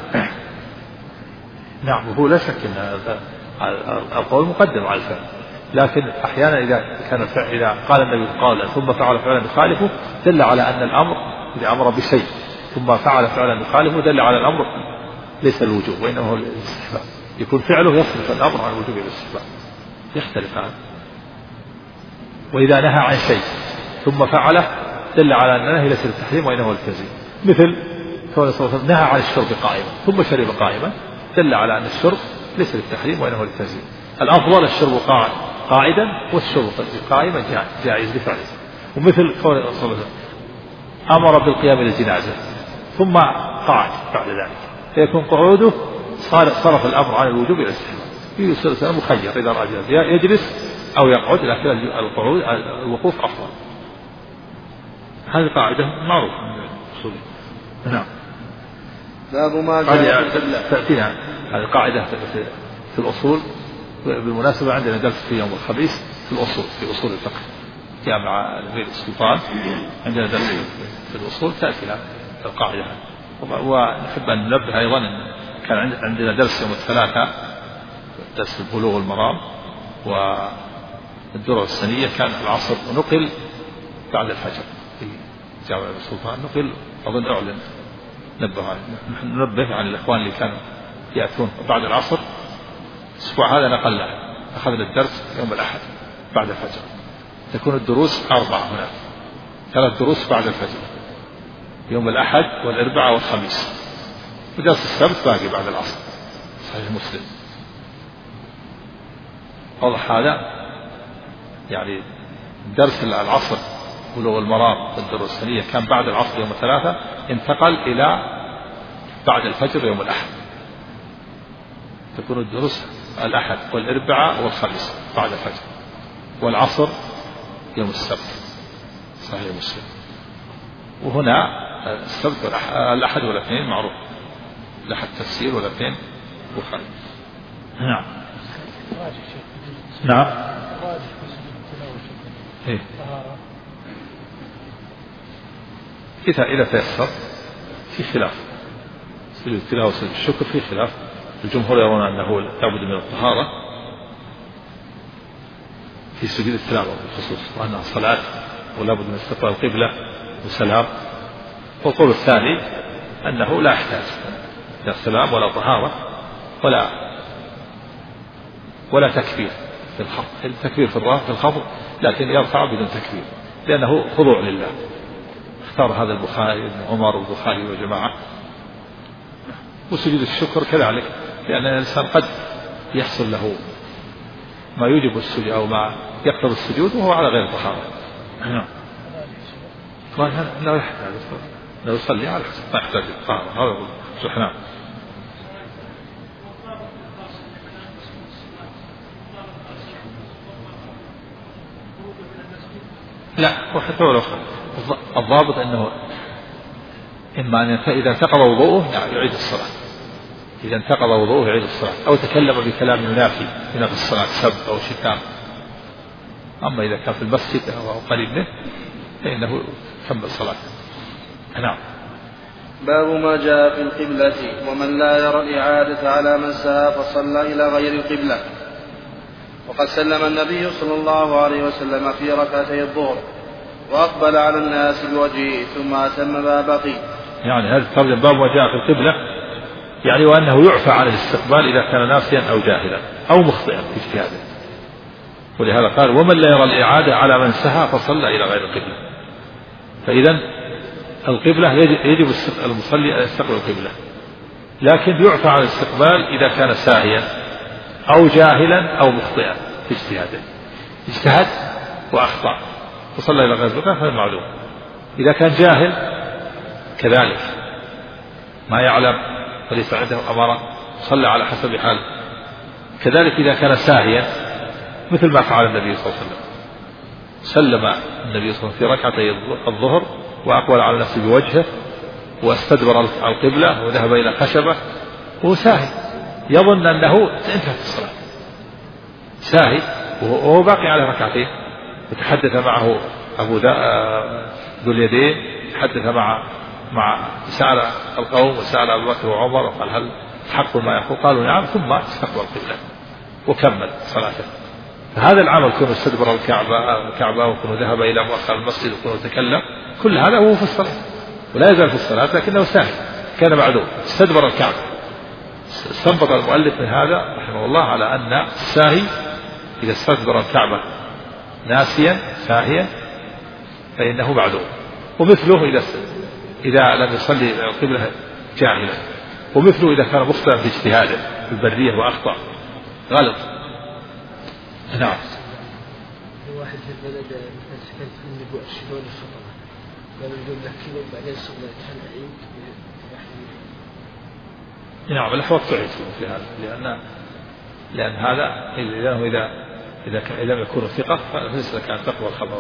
نعم وهو لا شك أن القول مقدم على الفعل، لكن أحيانا إذا كان الفعل إذا قال النبي قولا ثم فعل فعلا يخالفه دل على أن الأمر إذا أمر بشيء ثم فعل فعلا يخالفه دل على الأمر ليس الوجوب وإنما هو الاستحباب، يكون فعله يصرف الأمر عن الوجوب إلى الاستحباب، يختلف عنه. وإذا نهى عن شيء ثم فعله دل على أن النهي ليس للتحريم وإنما هو للتنزيه، مثل كون صلى الله عليه وسلم نهى عن الشرب قائما ثم شرب قائما دل على أن الشرب ليس للتحريم وإنما هو للتنزيه. الأفضل الشرب قاعدا والشرب قائما جائز لفعله. ومثل كون صلى الله عليه وسلم أمر بالقيام للجنازة ثم قعد بعد ذلك فيكون قعوده صرف الأمر عن الوجوب إلى الاستحباب، يصير مخير إذا رأى يجلس أو يقعد، لكن القعود الوقوف أفضل. هذه قاعدة معروفة من الأصول. نعم. باب ما جاء تأتينا هذه القاعدة في الأصول. بالمناسبة عندنا درس في يوم الخميس في الأصول في أصول الفقه جامعة الأمير السلطان، عندنا درس في الأصول تأتينا القاعدة. ونحب أن ننبه أيضا أن كان عندنا درس يوم الثلاثاء درس البلوغ والمرام والدرر السنية كان في العصر ونقل بعد الفجر في جامعة السلطان، نقل أظن أعلن نحن ننبه عن الإخوان اللي كانوا يأتون بعد العصر. الأسبوع هذا نقلنا أخذنا الدرس يوم الأحد بعد الفجر، تكون الدروس 4 هناك، 3 دروس بعد الفجر يوم الأحد والأربعاء والخميس، ودرس السبت باقي بعد العصر. صحيح مسلم. واضح هذا؟ يعني درس العصر بلوغ المرام والدروس السنية كان بعد العصر يوم الثلاثاء، انتقل إلى بعد الفجر يوم الأحد، تكون الدروس الأحد والأربعاء والخميس بعد الفجر، والعصر يوم السبت. صحيح مسلم. وهنا السبت الأحد والاثنين معروف، الأحد تفسير والاثنين بخاري. نعم. نعم. إيه؟ إذا تيسر في خلاف سجود التلاوة وسجود الشكر في خلاف. الجمهور يرون أنه لابد من الطهارة في سجود التلاوة بالخصوص، وأنها صلاة ولا بد من استقبال القبلة وسلام. والقول الثاني أنه لا يحتاج لا سلام ولا طهارة ولا تكبير في الخفض، التكبير في الخفض لكن يرفع بدون تكبير لأنه خضوع لله. اختار هذا البخاري ابن عمر والبخاري وجماعة. وسجود الشكر كذلك، لأن الإنسان قد يحصل له ما يوجب السجود أو ما يقتضي السجود وهو على غير طهارة. لا يحتاج، لا يصلي على حسب ما يحتاج الطهارة. هذا هو الصحيح. لا، وحتى ولو الضابط أنه إما أن إذا انتقض وضوءه يعيد الصلاة، إذا انتقض وضوءه يعيد الصلاة، أو تكلم بكلام ينافي الصلاة سب أو شتام. أما إذا كان في المسجد أو قريب منه فإنه كمل صلاة. نعم. باب ما جاء في القبلة ومن لا يرى الإعادة على من سهى فصلى إلى غير القبلة. وقد سلم النبي صلى الله عليه وسلم في ركعتي الظهر وأقبل على الناس بوجهه ثم أتم ما بقي. يعني هذا الترجمة باب ما جاء في القبلة، يعني وأنه يعفى عن الاستقبال إذا كان ناسيا أو جاهلا أو مخطئا في اجتهاده. ولهذا قال ومن لا يرى الإعادة على من سهى فصلى إلى غير القبلة. فإذا القبلة يجب المصلي أن يستقبل القبلة، لكن يعفى عن الاستقبال إذا كان ساهيا أو جاهلا أو مخطئا في اجتهاده. اجتهد وأخطأ وصلى إلى غير القبلة فهذا معلوم. إذا كان جاهل كذلك ما يعلم وليس عنده أمارة صلى على حسب حاله. كذلك إذا كان ساهيا مثل ما فعل النبي صلى الله عليه وسلم، سلم النبي صلى الله عليه وسلم في ركعتي الظهر وأقبل على نفسه بوجهه واستدبر القبلة وذهب إلى خشبة وهو ساهي يظن أنه انتهت الصلاة، ساهي وهو باقي على ركعتين. وتحدث معه أبو ذو اليدين، تحدث مع سأل القوم وسأل أبو بكر وعمر وقال هل حق ما يقول؟ قالوا نعم، ثم استقبل القبلة وكمل صلاته. فهذا العمل كونه استدبر الكعبة وكونه ذهب إلى مؤخر المسجد وكونه تكلم، كل هذا هو في الصلاة ولا يزال في الصلاة، لكنه ساهل كان معذور استدبر الكعبة. استنبط المؤلف من هذا رحمه الله على أن الساهي إذا استدبر الكعبة ناسيا ساهيا فإنه معذور، ومثله إذا لم يصلي القبلة جاهلا، ومثله إذا كان مخطئا في اجتهاده في البرية وأخطأ غلط. نعم. واحد في البلد مثل سكنت في النبوء الشباب الخطأ قالوا يقول لك كذا وبعدين صلى العيد. نعم الأحوال تعيد في هذا، لأن هذا إذا لم يكونوا ثقة فليس لك أن تقوى الخبر.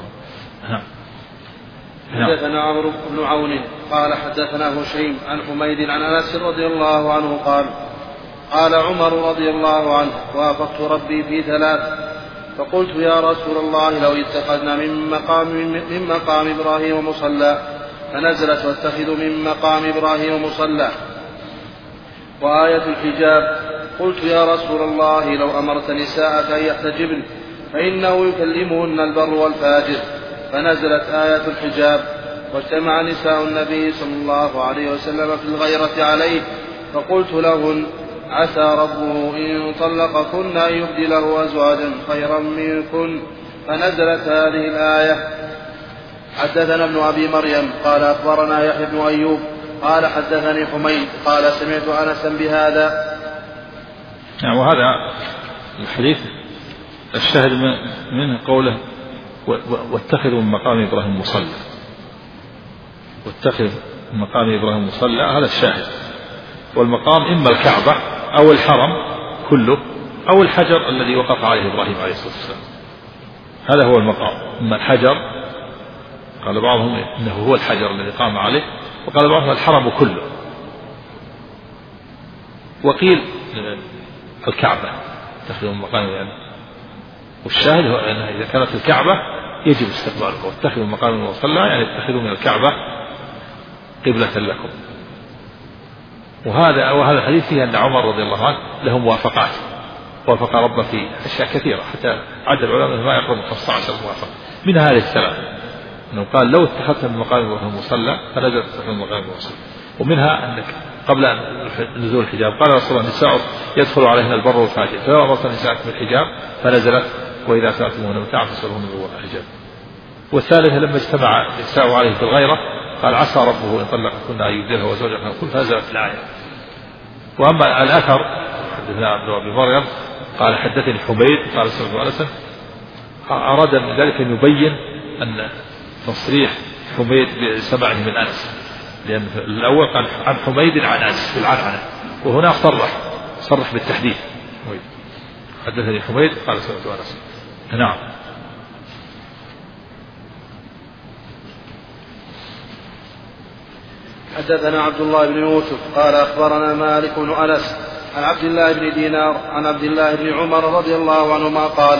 حدثنا عمرو بن عون قال حدثنا هشيم عن حميد عن أنس رضي الله عنه قال قال عمر رضي الله عنه وافقت ربي في 3 فقلت يا رسول الله لو اتخذنا من مقام إبراهيم مصلى، فنزلت واتخذوا من مقام إبراهيم مصلى. وآية الحجاب قلت يا رسول الله لو أمرت نساءك أن يحتجبن فإنه يكلمهن البر والفاجر، فنزلت آية الحجاب واجتمع نساء النبي صلى الله عليه وسلم في الغيرة عليه، فقلت لهن عسى ربه إن طلقكن أن يبدله أزواجا خيرا منكن، فنزلت هذه الآية. حدثنا ابن أبي مريم قال أخبرنا يحيى بن أيوب قال حدثني حميد قال سمعت أنسا بهذا. يعني وهذا الحديث الشاهد منه قوله واتخذوا من مقام إبراهيم مصلى، واتخذ من مقام إبراهيم مصلى، هذا الشاهد. والمقام إما الكعبة أو الحرم كله أو الحجر الذي وقف عليه إبراهيم عليه الصلاة والسلام، هذا هو المقام. إما الحجر، قال بعضهم إنه هو الحجر الذي قام عليه، وقال بعضهم الحرم كله، وقيل الكعبة اتخذوا من مقام يعني. والشاهد هو أنه إذا كانت الكعبة يجب استقبالها، واتخذوا من مقام المصلى يعني اتخذوا من الكعبة قبلة لكم. وهذا الحديث فيه أن عمر رضي الله عنه له موافقات، وافق ربه في أشياء كثيرة حتى عد العلماء ما يقرب من 15 موافقة، من هذه الثلاث أنه قال لو اتخذت من مقام إبراهيم مصلى فنزلت من مقام المصلى. ومنها أنك قبل نزول الحجاب قال رسول الله النساء يدخل عليهن البر والفاجر، فلو أمرت نساءك بالحجاب فنزلت وإذا سألتموهن متاعا فاسألوهن من وراء الحجاب. والثالثة لما اجتمع النساء عليه في الغيرة قال عسى ربه إن طلقكن أن يبدله وزوجا كل، فنزلت الآية. وأما الأثر حدثنا ابن أبي مريم قال حدثني حميد قال سمعت أنسا، أراد من ذلك أن يبين أن تصريح حميد بسماعه من أنس، لأن الأول قال عن حميد عن أنس بالعنعنة، وهنا صرح بالتحديث حدثني حميد قال سمعت أنس. نعم. حدثنا عبد الله بن يوسف قال أخبرنا مالك بن أنس عن عبد الله بن دينار عن عبد الله بن عمر رضي الله عنهما قال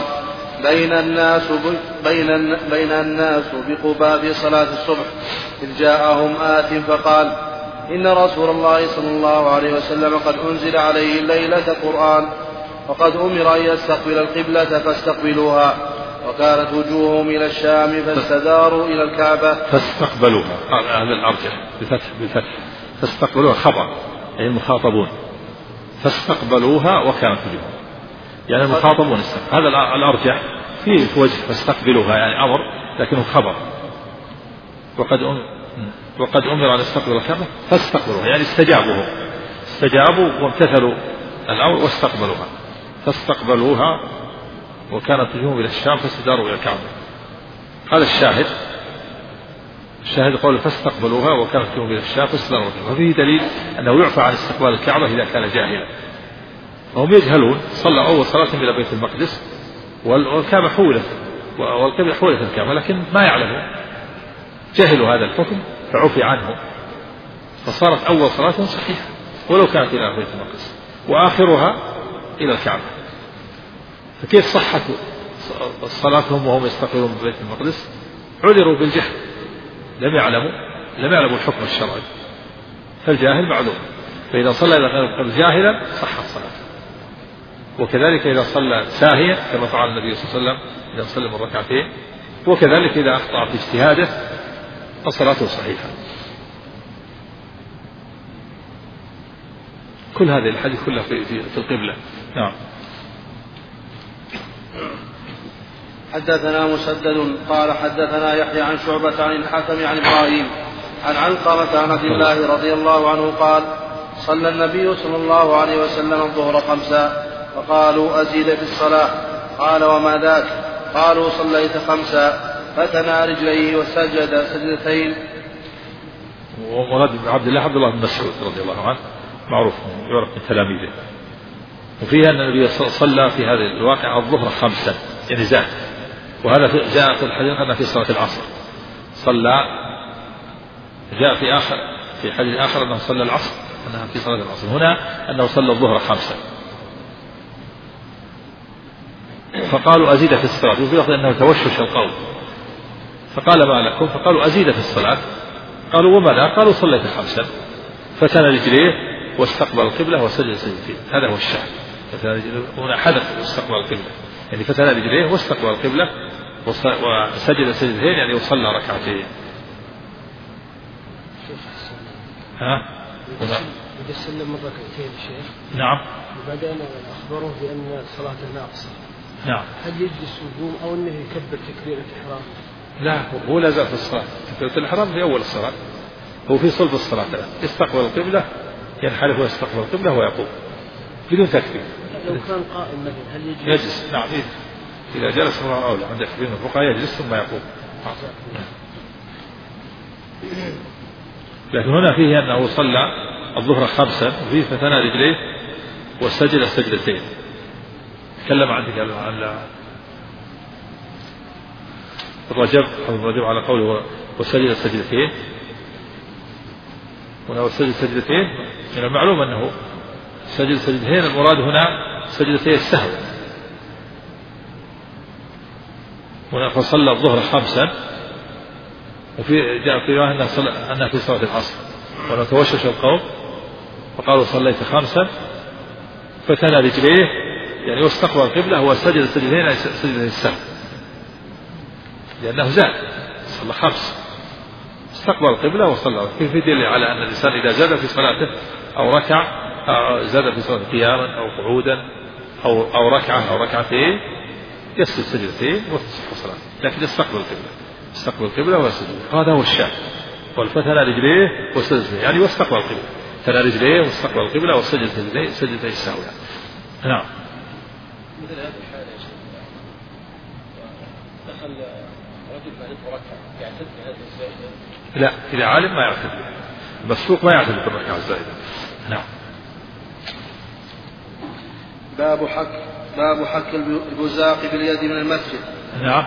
بين الناس بقباء في صلاة الصبح إذ جاءهم آت فقال إن رسول الله صلى الله عليه وسلم قد أنزل عليه الليلة قرآن، وقد أمر أن يستقبل القبلة فاستقبلوها، وكانت وجوههم إلى الشام فاستداروا إلى الكعبة فاستقبلوها. قال هذا الأرجح بالفتح فاستقبلوها خبر أي المخاطبون، فاستقبلوها وكانت وجوههم يعني المخاطبون هذا الأرجح في وجه فاستقبلوها يعني أمر لكنه خبر، وقد أمر أن يستقبل الكعبة فاستقبلوها يعني استجابوا وامتثلوا الأمر واستقبلوها، فاستقبلوها وكانت وجوههم إلى الشام فاستداروا إلى الكعبة. هذا الشاهد قوله فاستقبلوها وكانت وجوههم إلى الشام فاستداروا إلى الكعبة، وفيه دليل أنه يعفى عن استقبال الكعبة إذا كان جاهلا. وهم يجهلون، صلى أول صلاة إلى بيت المقدس والكعبة حولت والقبلة حولت الكعبة لكن ما يعلمون، جهلوا هذا الحكم فعفي عنه، فصارت أول صلاة صحيحة ولو كانت إلى بيت المقدس وآخرها إلى الكعبة. فكيف صحت صلاتهم وهم يستقبلون بيت المقدس؟ عذروا بالجهل، لم يعلموا الحكم الشرعي فالجاهل معذور، فإذا صلى إلى غير القبلة جاهلا صحت صلاته. وكذلك إذا صلى ساهيا كما فعل النبي صلى الله عليه وسلم إذا سلم الركعتين، وكذلك إذا أخطأ في اجتهاده فصلاته صحيحة. كل هذه الحديث كلها في القبلة. نعم. حدثنا مسدد قال حدثنا يحيى عن شعبة عن الحكم عن إبراهيم عن علقمة عن عبد الله رضي الله عنه قال صلى النبي صلى الله عليه وسلم الظهر 5 فقالوا أزيد في الصلاة قال وما ذاك؟ قالوا صليت 5 فتنى رجليه وسجد سجدتين. ومراد عبد الله بن مسعود رضي الله عنه معروف يعرف من تلاميذه، وفيها أن النبي صلى في هذه الواقعة الظهر 5 يعني زاد، وهذا جاء في الحديث أنه في صلاة العصر صلى، جاء في حديث آخر أنه صلى العصر أنها في صلاة العصر، هنا أنه صلى الظهر 5 فقالوا أزيد في الصلاة، وفي لفظ أنه توشش القول فقال ما لكم؟ فقالوا أزيد في الصلاة. قالوا وما ذا؟ قالوا صليت 5 فتنى رجليه واستقبل القبلة وسجد سجدتين. هذا هو الشاهد، هنا حدث واستقبل القبلة يعني فتنى رجليه واستقبل القبلة وسجد سجدتين يعني وصلى ركعتين. إذا سلم ركعتين شيخ نعم وبعدين أخبره بأن صلاته ناقصة، نعم هل يجلس ويقوم أو أنه يكبر تكبيرة الإحرام؟ لا، هو لا زال في الصلاة، تكبيرة الإحرام في أول الصلاة، هو في صلب الصلاة يستقبل القبلة ينحرف ويستقبل القبلة ويقوم بدون تكبير. لو كان قائم مثلا هل يجلس؟ نعم إذا جلس مرة أولى عند كبير من الفقهاء يجلس ثم يقوم. لكن هنا فيه أنه صلى الظهر 5 وفيه فتنى رجليه وسجد سجدتين. تكلم عن الرجب على قوله وسجد سجدتين، ولو سجد سجدتين من المعلوم أنه سجد سجدتين، المراد هنا سجدتين السهو، فصلى الظهر 5 وفي جاء في رواية أنها في صلاة العصر، ولو توشش القوم فقالوا صليت 5 فتنى رجليه يعني واستقبل القبلة وسجد سجدتين سجد السهو، لأنه زاد صلى 5 استقبل القبلة وصلى. في دليل على أن الإنسان إذا زاد في صلاته أو ركع زاد في صلاته قياما أو قعودا أو ركعة أو ركعتين يسجد سجدتين وتصح صلاته، لكن استقبل القبلة وسجد. هذا هو الشاهد، والفتنى رجليه وسجد يعني واستقبل القبلة، تنى رجليه واستقبل القبلة وسجد سجدتين السهو. نعم. مثل هذه الحالة يا شيخ دخل رجل بعد ركعة يعتد بهذه الزائدة؟ لا، إذا عالم ما يعتد بها، المسروق ما يعتد بالركعة الزائدة. نعم. باب حك البزاق باليد من المسجد. نعم.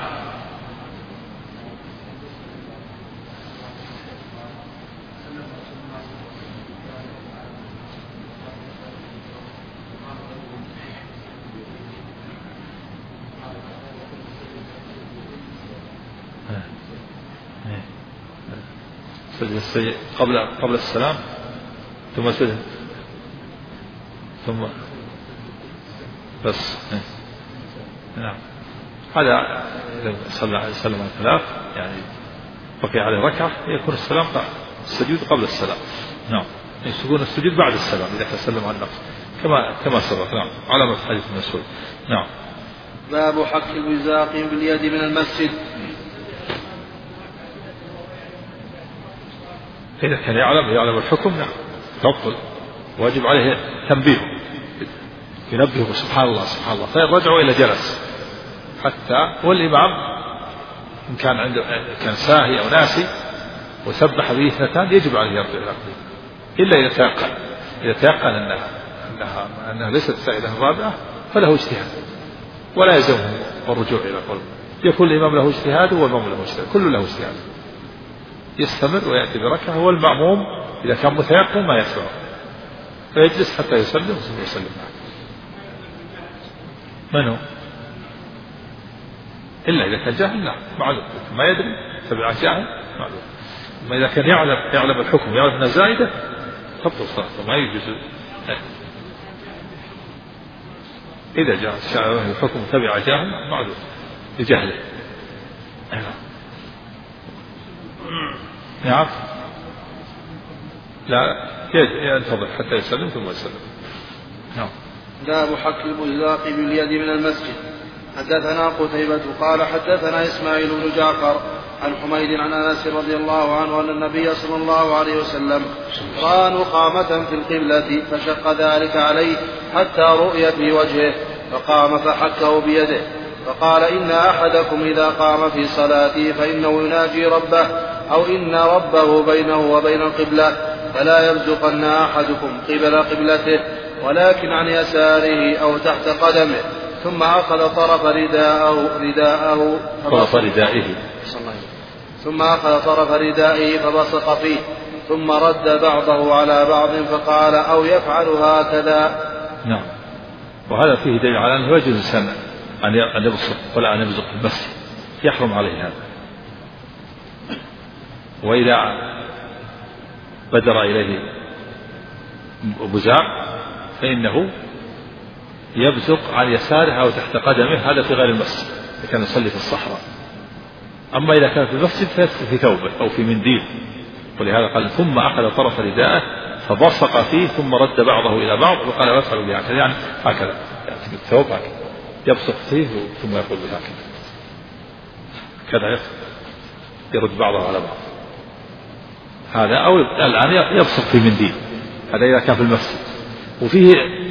سجد قبل السلام ثم سجد ثم بس. نعم. هذا إذا صلى عليه وسلم على 3 يعني بقي عليه ركعة يكون السلام السجود قبل السلام. نعم. يكون السجود بعد السلام إذا تسلم عن النقص كما سبق. نعم. علامة حديث مسعود. نعم. باب حك البزاق باليد من المسجد. إذا كان يعلم الحكم نعم تبطل، واجب عليه تنبيه ينبهه سبحان الله فيرجعوا إلى جلس حتى، والإمام إن كان ساهي أو ناسي وسبح به 2 يجب عليه يرجع إلى قبله، إلا إذا تيقن أنها ليست سائلة الرابعة فله اجتهاد ولا يلزمه الرجوع إلى قبله. يكون الإمام له اجتهاد والمأموم له اجتهاد، كل له اجتهاد، يستمر ويأتي بركعة، والمأموم إذا كان متيقن ما يتبعه فيجلس حتى يسلم ثم يسلم معه. من هو؟ إلا إذا كان جاهل لا معلوم، ما يدري تبع جاهل معلوم. أما إذا كان يعلم الحكم يعرف أنها زائدة تبطل صلاته، ما يجوز إذا جاء الشارع الحكم تبع جاهل معذور لجهله. نعم لا ينتظر حتى يسلم ثم يسلم. نعم. باب حك البزاق باليد من المسجد. حدثنا قتيبة قال حدثنا إسماعيل بن جعفر عن حميد عن أنس رضي الله عنه أن النبي صلى الله عليه وسلم رأى نخامة في القبلة فشق ذلك عليه حتى رؤي في وجهه فقام فحكه بيده فقال إن أحدكم إذا قام في صلاته فإنه يناجي ربه أو إن ربه بينه وبين القبلة فلا يبزقن أحدكم قبل قبلته ولكن عن يساره أو تحت قدمه ثم أخذ طرف ردائه فبصق فيه ثم رد بعضه على بعض فقال أو يفعل هكذا. نعم. وهذا فيه دليل على أنه يجوز الإنسان أن يبصق ولا أن يبزق في المسجد، يحرم عليه هذا. وإذا بدر إليه بزاق فإنه يبزق عن يساره أو تحت قدمه، هذا في غير المسجد إذا كان يصلي في الصحراء. أما إذا كان في المسجد فيكفي في ثوبه أو في منديل، ولهذا قال ثم أخذ طرف رداءه فبصق فيه ثم رد بعضه إلى بعض وقال وافعلوا بي هكذا، يعني هكذا يعني في الثوب هكذا يبصق فيه ثم يقول بهكذا كذا يرد بعضه على بعض. هذا أو الآن يبصق في منديل، هذا إذا كان في المسجد. وفيه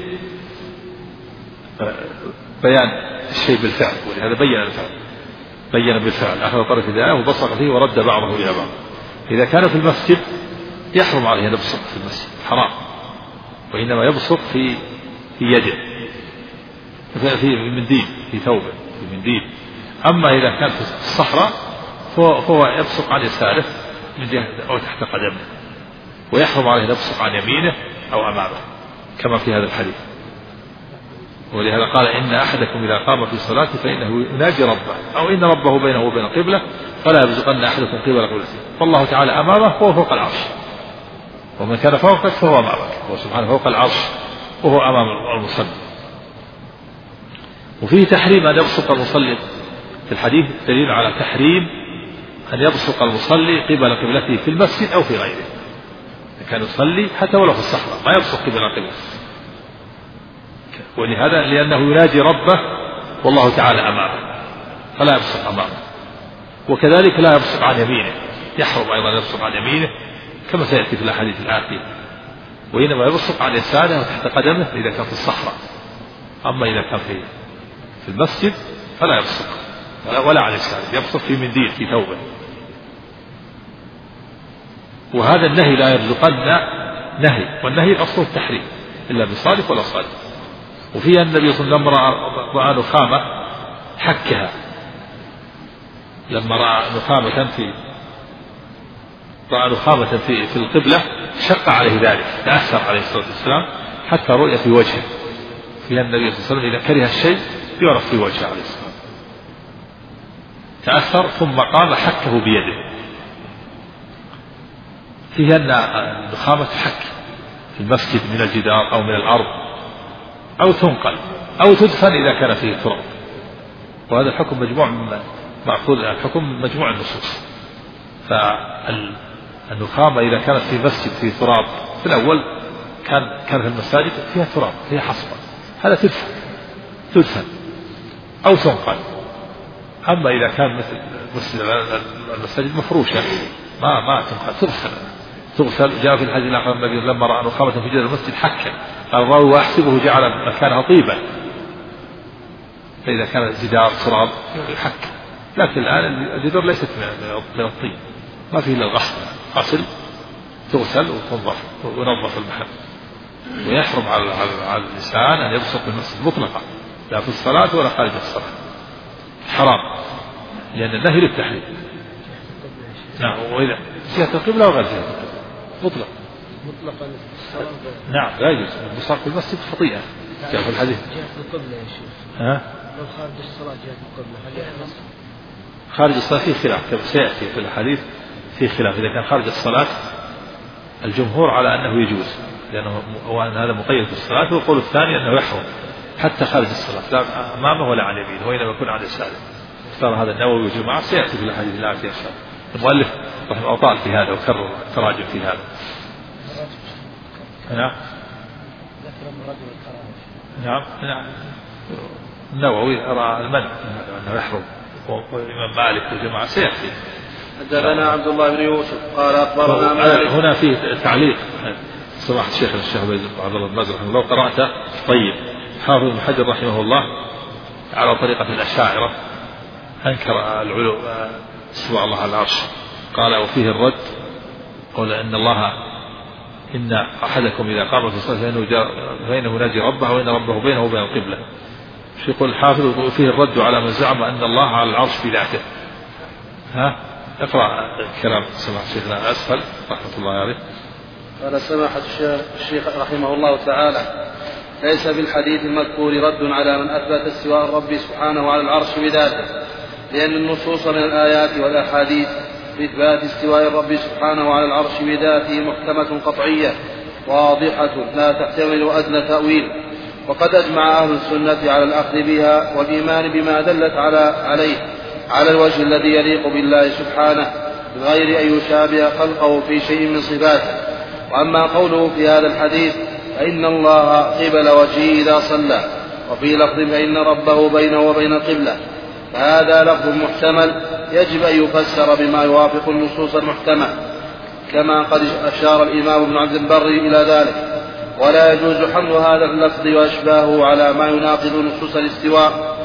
بيان الشيء بالفعل، ولهذا بين بالفعل أخذ طرف رداءه وبصق فيه ورد بعضه إلى بعض. إذا كان في المسجد يحرم عليه أن يبصق في المسجد، حرام، وإنما يبصق في يده في منديل في ثوبه في منديل. أما إذا كان في الصحراء فهو يبصق عن يساره من جهة أو تحت قدمه، ويحرم عليه أن يبصق عن يمينه أو أمامه كما في هذا الحديث. ولهذا قال إن أحدكم إذا قام في صلاته فإنه يناجي ربه أو إن ربه بينه وبين القبلة فلا يبزقن أحدكم قبل قبلته، فالله تعالى أمامه وهو فوق العرش، ومن كان فوقك فهو أمامك، هو سبحانه فوق العرش وهو أمام المصلي. وفيه تحريم أن يبصق المصلي في الحديث دليل على تحريم أن يبصق المصلي قبل قبلته في المسجد أو في غيره. إذا كان يصلي حتى ولو في الصحراء ما يبصق قبل قبلته، ولهذا لأنه يناجي ربه والله تعالى أمامه فلا يبصق أمامه. وكذلك لا يبصق عن يمينه، يحرم أيضا يبصق عن يمينه كما سيأتي في الأحاديث الآتية، وإنما يبصق عن يساره وتحت قدمه إذا كان في الصحراء. أما إذا كان في المسجد فلا يبصق ولا عن يساره، يبصق في منديل في ثوبه. وهذا النهي لا يبزقن نهي، والنهي أصله التحريم إلا بصادق ولا صادق. وفيها النبي صلى الله عليه وسلم رأى نخامة حكها، لما رأى نخامة في القبلة شق عليه ذلك، تأثر عليه الصلاة والسلام حتى رؤية في وجهه. فيها النبي صلى الله عليه وسلم إذا كره الشيء يعرف في وجهه عليه الصلاة والسلام، تأثر ثم قام حكه بيده. فيها أن النخامة حك في المسجد من الجدار أو من الأرض أو تنقل أو تدفن إذا كان فيه تراب. وهذا الحكم مجموع مأخوذ الحكم مجموع النصوص. فالنخامة إذا كانت في مسجد فيه تراب، في الأول كان في المساجد فيها تراب فيها حصبة، هذا تدفن أو تنقل. أما إذا كان مثل المساجد مفروشة ما تنقل، تغسل. جاء في الحديث الآخر النبي لما رأى نخامة في جدار المسجد حكا، قال الراوي وأحسبه جعل مكانها طيبا، فإذا كان الجدار تراب يحك. لكن الآن الجدار ليست من الطين، ما فيه إلا الغسل، تغسل وتنظف ونظف المحل. ويحرم على الإنسان أن يبصق في المسجد مطلقا، لا في الصلاة ولا خارج الصلاة، حرام، لأن النهي للتحريم. نعم. وإذا جهة القبلة وغير جهة القبلة مطلقا نعم لا يجوز. البصاق في المسجد خطيئة جاء في الحديث. جهة القبلة يا شيخ، لو خارج الصلاة جهة القبلة هل يحرم؟ خارج الصلاة فيه خلاف كما سيأتي في الحديث، فيه خلاف إذا كان خارج الصلاة الجمهور على أنه يجوز، لأنه هذا مقيد بالصلاة، والقول الثاني أنه يحرم حتى خارج الصلاة، لا أمامه ولا عن يمينه، وإنما يكون عن يساره. اختار هذا النووي والجماعة، سيأتي في الأحاديث الآتية إن شاء الله. المؤلف رحمه الله طال في هذا وكرر تراجم في هذا. نعم النووي أرى المنع أنه يحرم، والإمام مالك والجماعة سيأتي. حدثنا عبد الله بن يوسف قال أخبرنا مالك. هنا فيه تعليق سماحة الشيخ عبد الله بن باز رحمه الله، قرأت طيب حافظ بن حجر رحمه الله على طريقة الأشاعرة أنكر العلو استواء الله على العرش، قال وفيه الرد قال إن أحدكم إذا قام في الصلاة فإنه ناجي ربه وإن ربه بينه وبين القبلة. يقول الحافظ وفيه الرد على من زعم أن الله على العرش في ذاته. اقرأ كلام سماحة الشيخنا أسفل رحمة الله عليه. قال سماحة الشيخ رحمه الله تعالى: ليس في الحديث المذكور رد على من أثبت استواء الرب سبحانه على العرش بذاته، لأن النصوص من الآيات والأحاديث بإثبات استواء الرب سبحانه على العرش بذاته محكمة قطعية واضحة لا تحتمل أدنى تأويل، وقد أجمع أهل السنة على الأخذ بها والإيمان بما دلت عليه على الوجه الذي يليق بالله سبحانه بغير أن يشابه خلقه في شيء من صفاته. وأما قوله في هذا الحديث فإن الله قبل وجهه إذا صلى، وفي لفظ فإن ربه بينه وبين القبلة، فهذا لفظ محتمل يجب أن يفسر بما يوافق النصوص المحكمة، كما قد أشار الإمام ابن عبد البر إلى ذلك. ولا يجوز حمل هذا اللفظ وأشباهه على ما يناقض نصوص الاستواء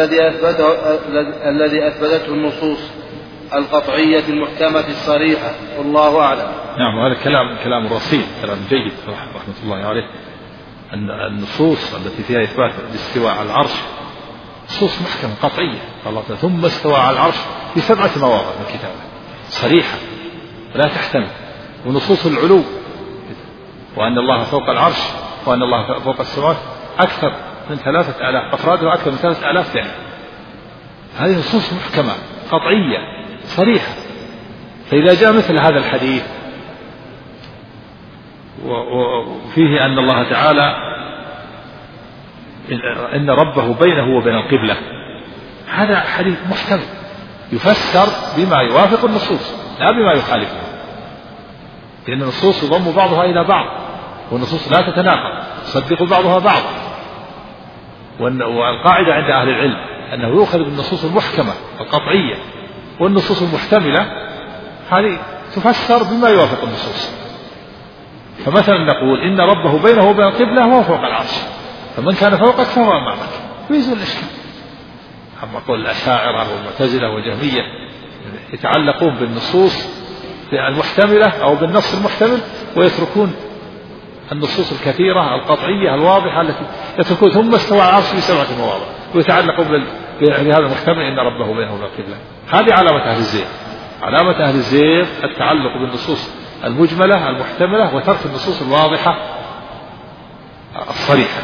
الذي أثبتته النصوص القطعية المحكمة الصريحة، والله أعلم. نعم، وهذا كلام رصين، كلام جيد رحمة الله عليه. أن النصوص التي فيها إثبات الاستواء على العرش نصوص محكمة قطعية، الله ثم استوى على العرش في 7 مواضع من كتابه صريحة ولا تحتمل. ونصوص العلو وأن الله فوق العرش وأن الله فوق السماوات أكثر من 3000 أفرادها أكثر من 3000 فعل. هذه نصوص محكمة قطعية صريحة. فإذا جاء مثل هذا الحديث وفيه أن الله تعالى إن ربه بينه وبين القبلة، هذا حديث محتمل يفسر بما يوافق النصوص لا بما يخالفها، لأن النصوص يضم بعضها إلى بعض، والنصوص لا تتناقض، تصدق بعضها بعضا. والقاعدة عند أهل العلم أنه يؤخذ بالنصوص المحكمة القطعية، والنصوص المحتملة هذه تفسر بما يوافق النصوص. فمثلا نقول إن ربه بينه وبين القبلة وهو فوق العرش، فمن كان فوقك فهو أمامك، ويزول الإشكال. أما قول الأشاعرة والمعتزلة والجهمية يتعلقون بالنصوص المحتملة أو بالنص المحتمل، ويتركون النصوص الكثيرة القطعية الواضحة التي يتركون ثم استوى على العرش في 7 مواضع، ويتعلقون بهذا المحتمل إن ربه بينه وبين القبلة. هذه علامة أهل الزيغ. علامة أهل الزيغ التعلق بالنصوص المجملة المحتملة وترك النصوص الواضحة الصريحة.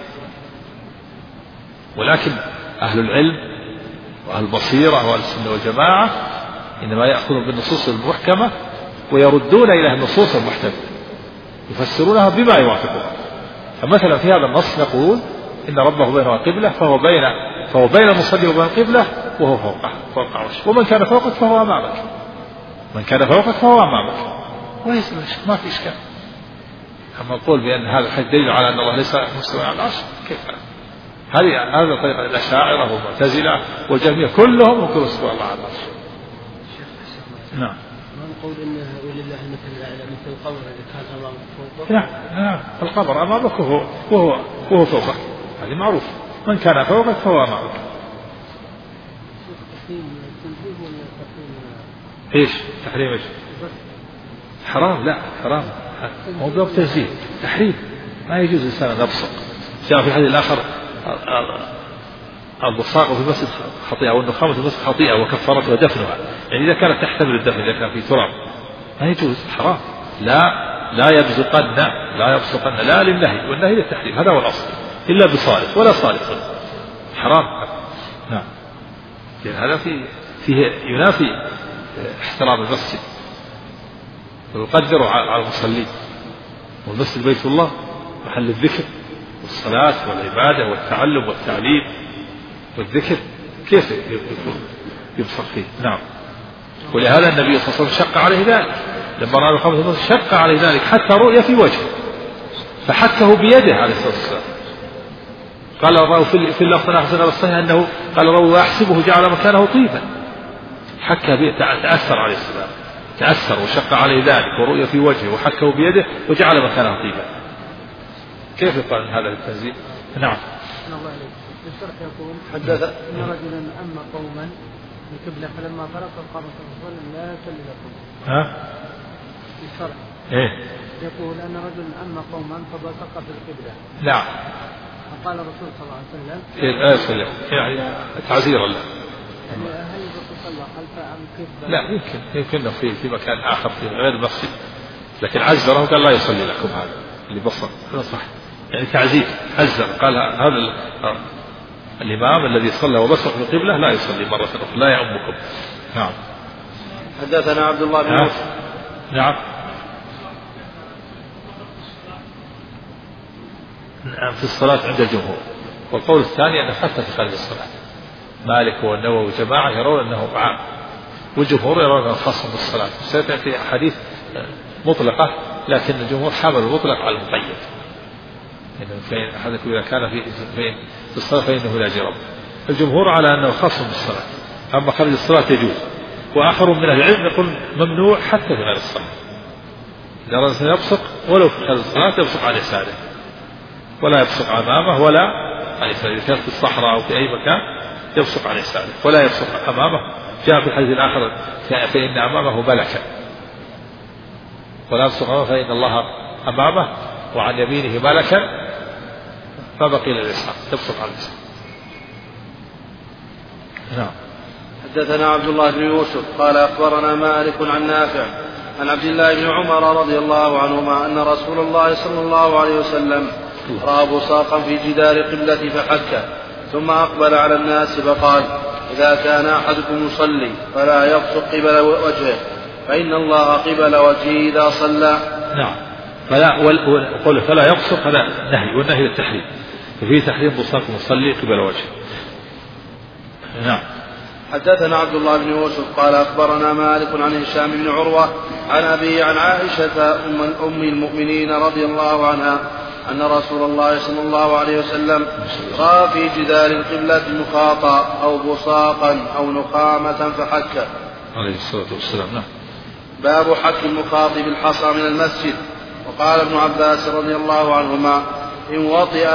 ولكن أهل العلم وأهل البصيرة وأهل السنة والجماعة إنما يأخذون بالنصوص المحكمة ويردون إلى النصوص المحتملة، يفسرونها بما يوافقها. فمثلا في هذا النص نقول إن ربه بينه القبلة، فهو بين المصلي وبين القبلة، وهو فوق عرشه. ومن كان فوقك فهو أمامك، من كان فوقك فهو أمامك، ما في إشكال. أما نقول بأن هذا الحديث دليل على أن الله ليس مستوى على العرش، كيف هذا طريقة الأشاعرة والمعتزلة والجهمية كلهم يقولون استوى الله على العرش. نعم. ما نقول إنه ولله المثل الأعلى مثل القمر إذا كان أمامك فوقك. نعم القمر أمامك وهو فوقك، هذه معروف. من كان فوقك فهو أمامك. إيش تحريم إيش؟ حرام؟ لا حرام، مو باب تنزيه، تحريم. ما يجوز الإنسان أن يبصق. جاء في الحديث الآخر البصاق في المسجد خطيئة، والنخامة في المسجد خطيئة وكفارتها دفنها. يعني إذا كانت تحتمل الدفن، إذا كان في تراب ما يجوز، حرام. لا يبصقن لا للنهي، والنهي للتحريم، هذا هو الأصل، إلا بصالح ولا صالح حرام. نعم، لأن هذا فيه ينافي احترام المسجد ويقدر على المصلين. والمسجد بيت الله محل الذكر والصلاة والعبادة والتعلم والتعليم والذكر، كيف يبصق فيه؟ نعم. ولهذا النبي صلى الله عليه وسلم شق عليه ذلك لما رأى الخمس المسجد، شق عليه ذلك حتى رؤية في وجهه فحكه بيده عليه الصلاة والسلام. قال الراوي في اللفظ الآخر الصحيح أنه قال الراوي وأحسبه جعل مكانه طيبا، حكى به، تأثر عليه السلام، تأثر وشق عليه ذلك ورؤية في وجهه وحكه بيده وجعل مكانه طيبا. كيف يقال هذا التنزيل؟ نعم. الشرح يقول حدث ان رجلا اما قوما من قبله فلما فرق قال صلى الله عليه وسلم لا يصلي لكم. الشرح يقول ان رجلا اما قوما فبصق في القبله. نعم. فقال الرسول صلى الله عليه وسلم لا يصلي، يعني تعزيرا له. يعني هل يصلى خلف ام كيف؟ لا، يمكن في مكان اخر في غير المسجد، لكن عزره قال لا يصلي لكم هذا اللي بصق. هذا صح، يعني تعزير، عزر قال هذا الإمام الذي صلى وبصق في القبلة لا يصلي مرة أخرى، لا يؤمكم. نعم. حدثنا عبد الله بن يوسف. نعم. في الصلاة عند الجمهور، والقول الثاني أنه حتى في خارج الصلاة. مالك والنووي وجماعة يرون أنه عام، والجمهور يرون أنه خاص بالصلاة. سيأتي أحاديث مطلقة، لكن الجمهور حمل المطلق على المقيد. فإن أحدكم إذا كان في الصلاة فإنه لا جرم. الجمهور على أنه خاص بالصلاة، أما خارج الصلاة يجوز. وآخر من العلم يقول ممنوع حتى في غير الصلاة. إذا أراد أن يبصق ولو في خارج الصلاة يبصق عن يساره، ولا يبصق أمامه ولا عن يساره. إذا كان في الصحراء أو في أي مكان يبصق عن يساره ولا يبصق أمامه. جاء في الحديث الآخر فإن أمامه ملكا، ولا يبصق أمامه فإن الله أمامه، وعن يمينه ملكا فبقي لليسار، تبصق على اليسار. نعم. حدثنا عبد الله بن يوسف قال أخبرنا مالك عن نافع عن عبد الله بن عمر رضي الله عنهما أن رسول الله صلى الله عليه وسلم رأى بصاقا في جدار قبلة فحكه، ثم أقبل على الناس فقال: إذا كان أحدكم يصلي فلا يبصق قبل وجهه، فإن الله قبل وجهه إذا صلى. نعم. فلا يبصق، هذا نهي، والنهي للتحريم، ففيه تحريم بصاق المصلي قبل وجهه. نعم. حدثنا عبد الله بن يوسف قال أخبرنا مالك عن هشام بن عروة عن أبي عن عائشة أم المؤمنين رضي الله عنها أن رسول الله صلى الله عليه وسلم رأى في جدار القبلة مخاطا أو بصاقا أو نخامة فحكه عليه الصلاة والسلام. نعم. باب حك المخاط بالحصى من المسجد. وقال ابن عباس رضي الله عنهما: إن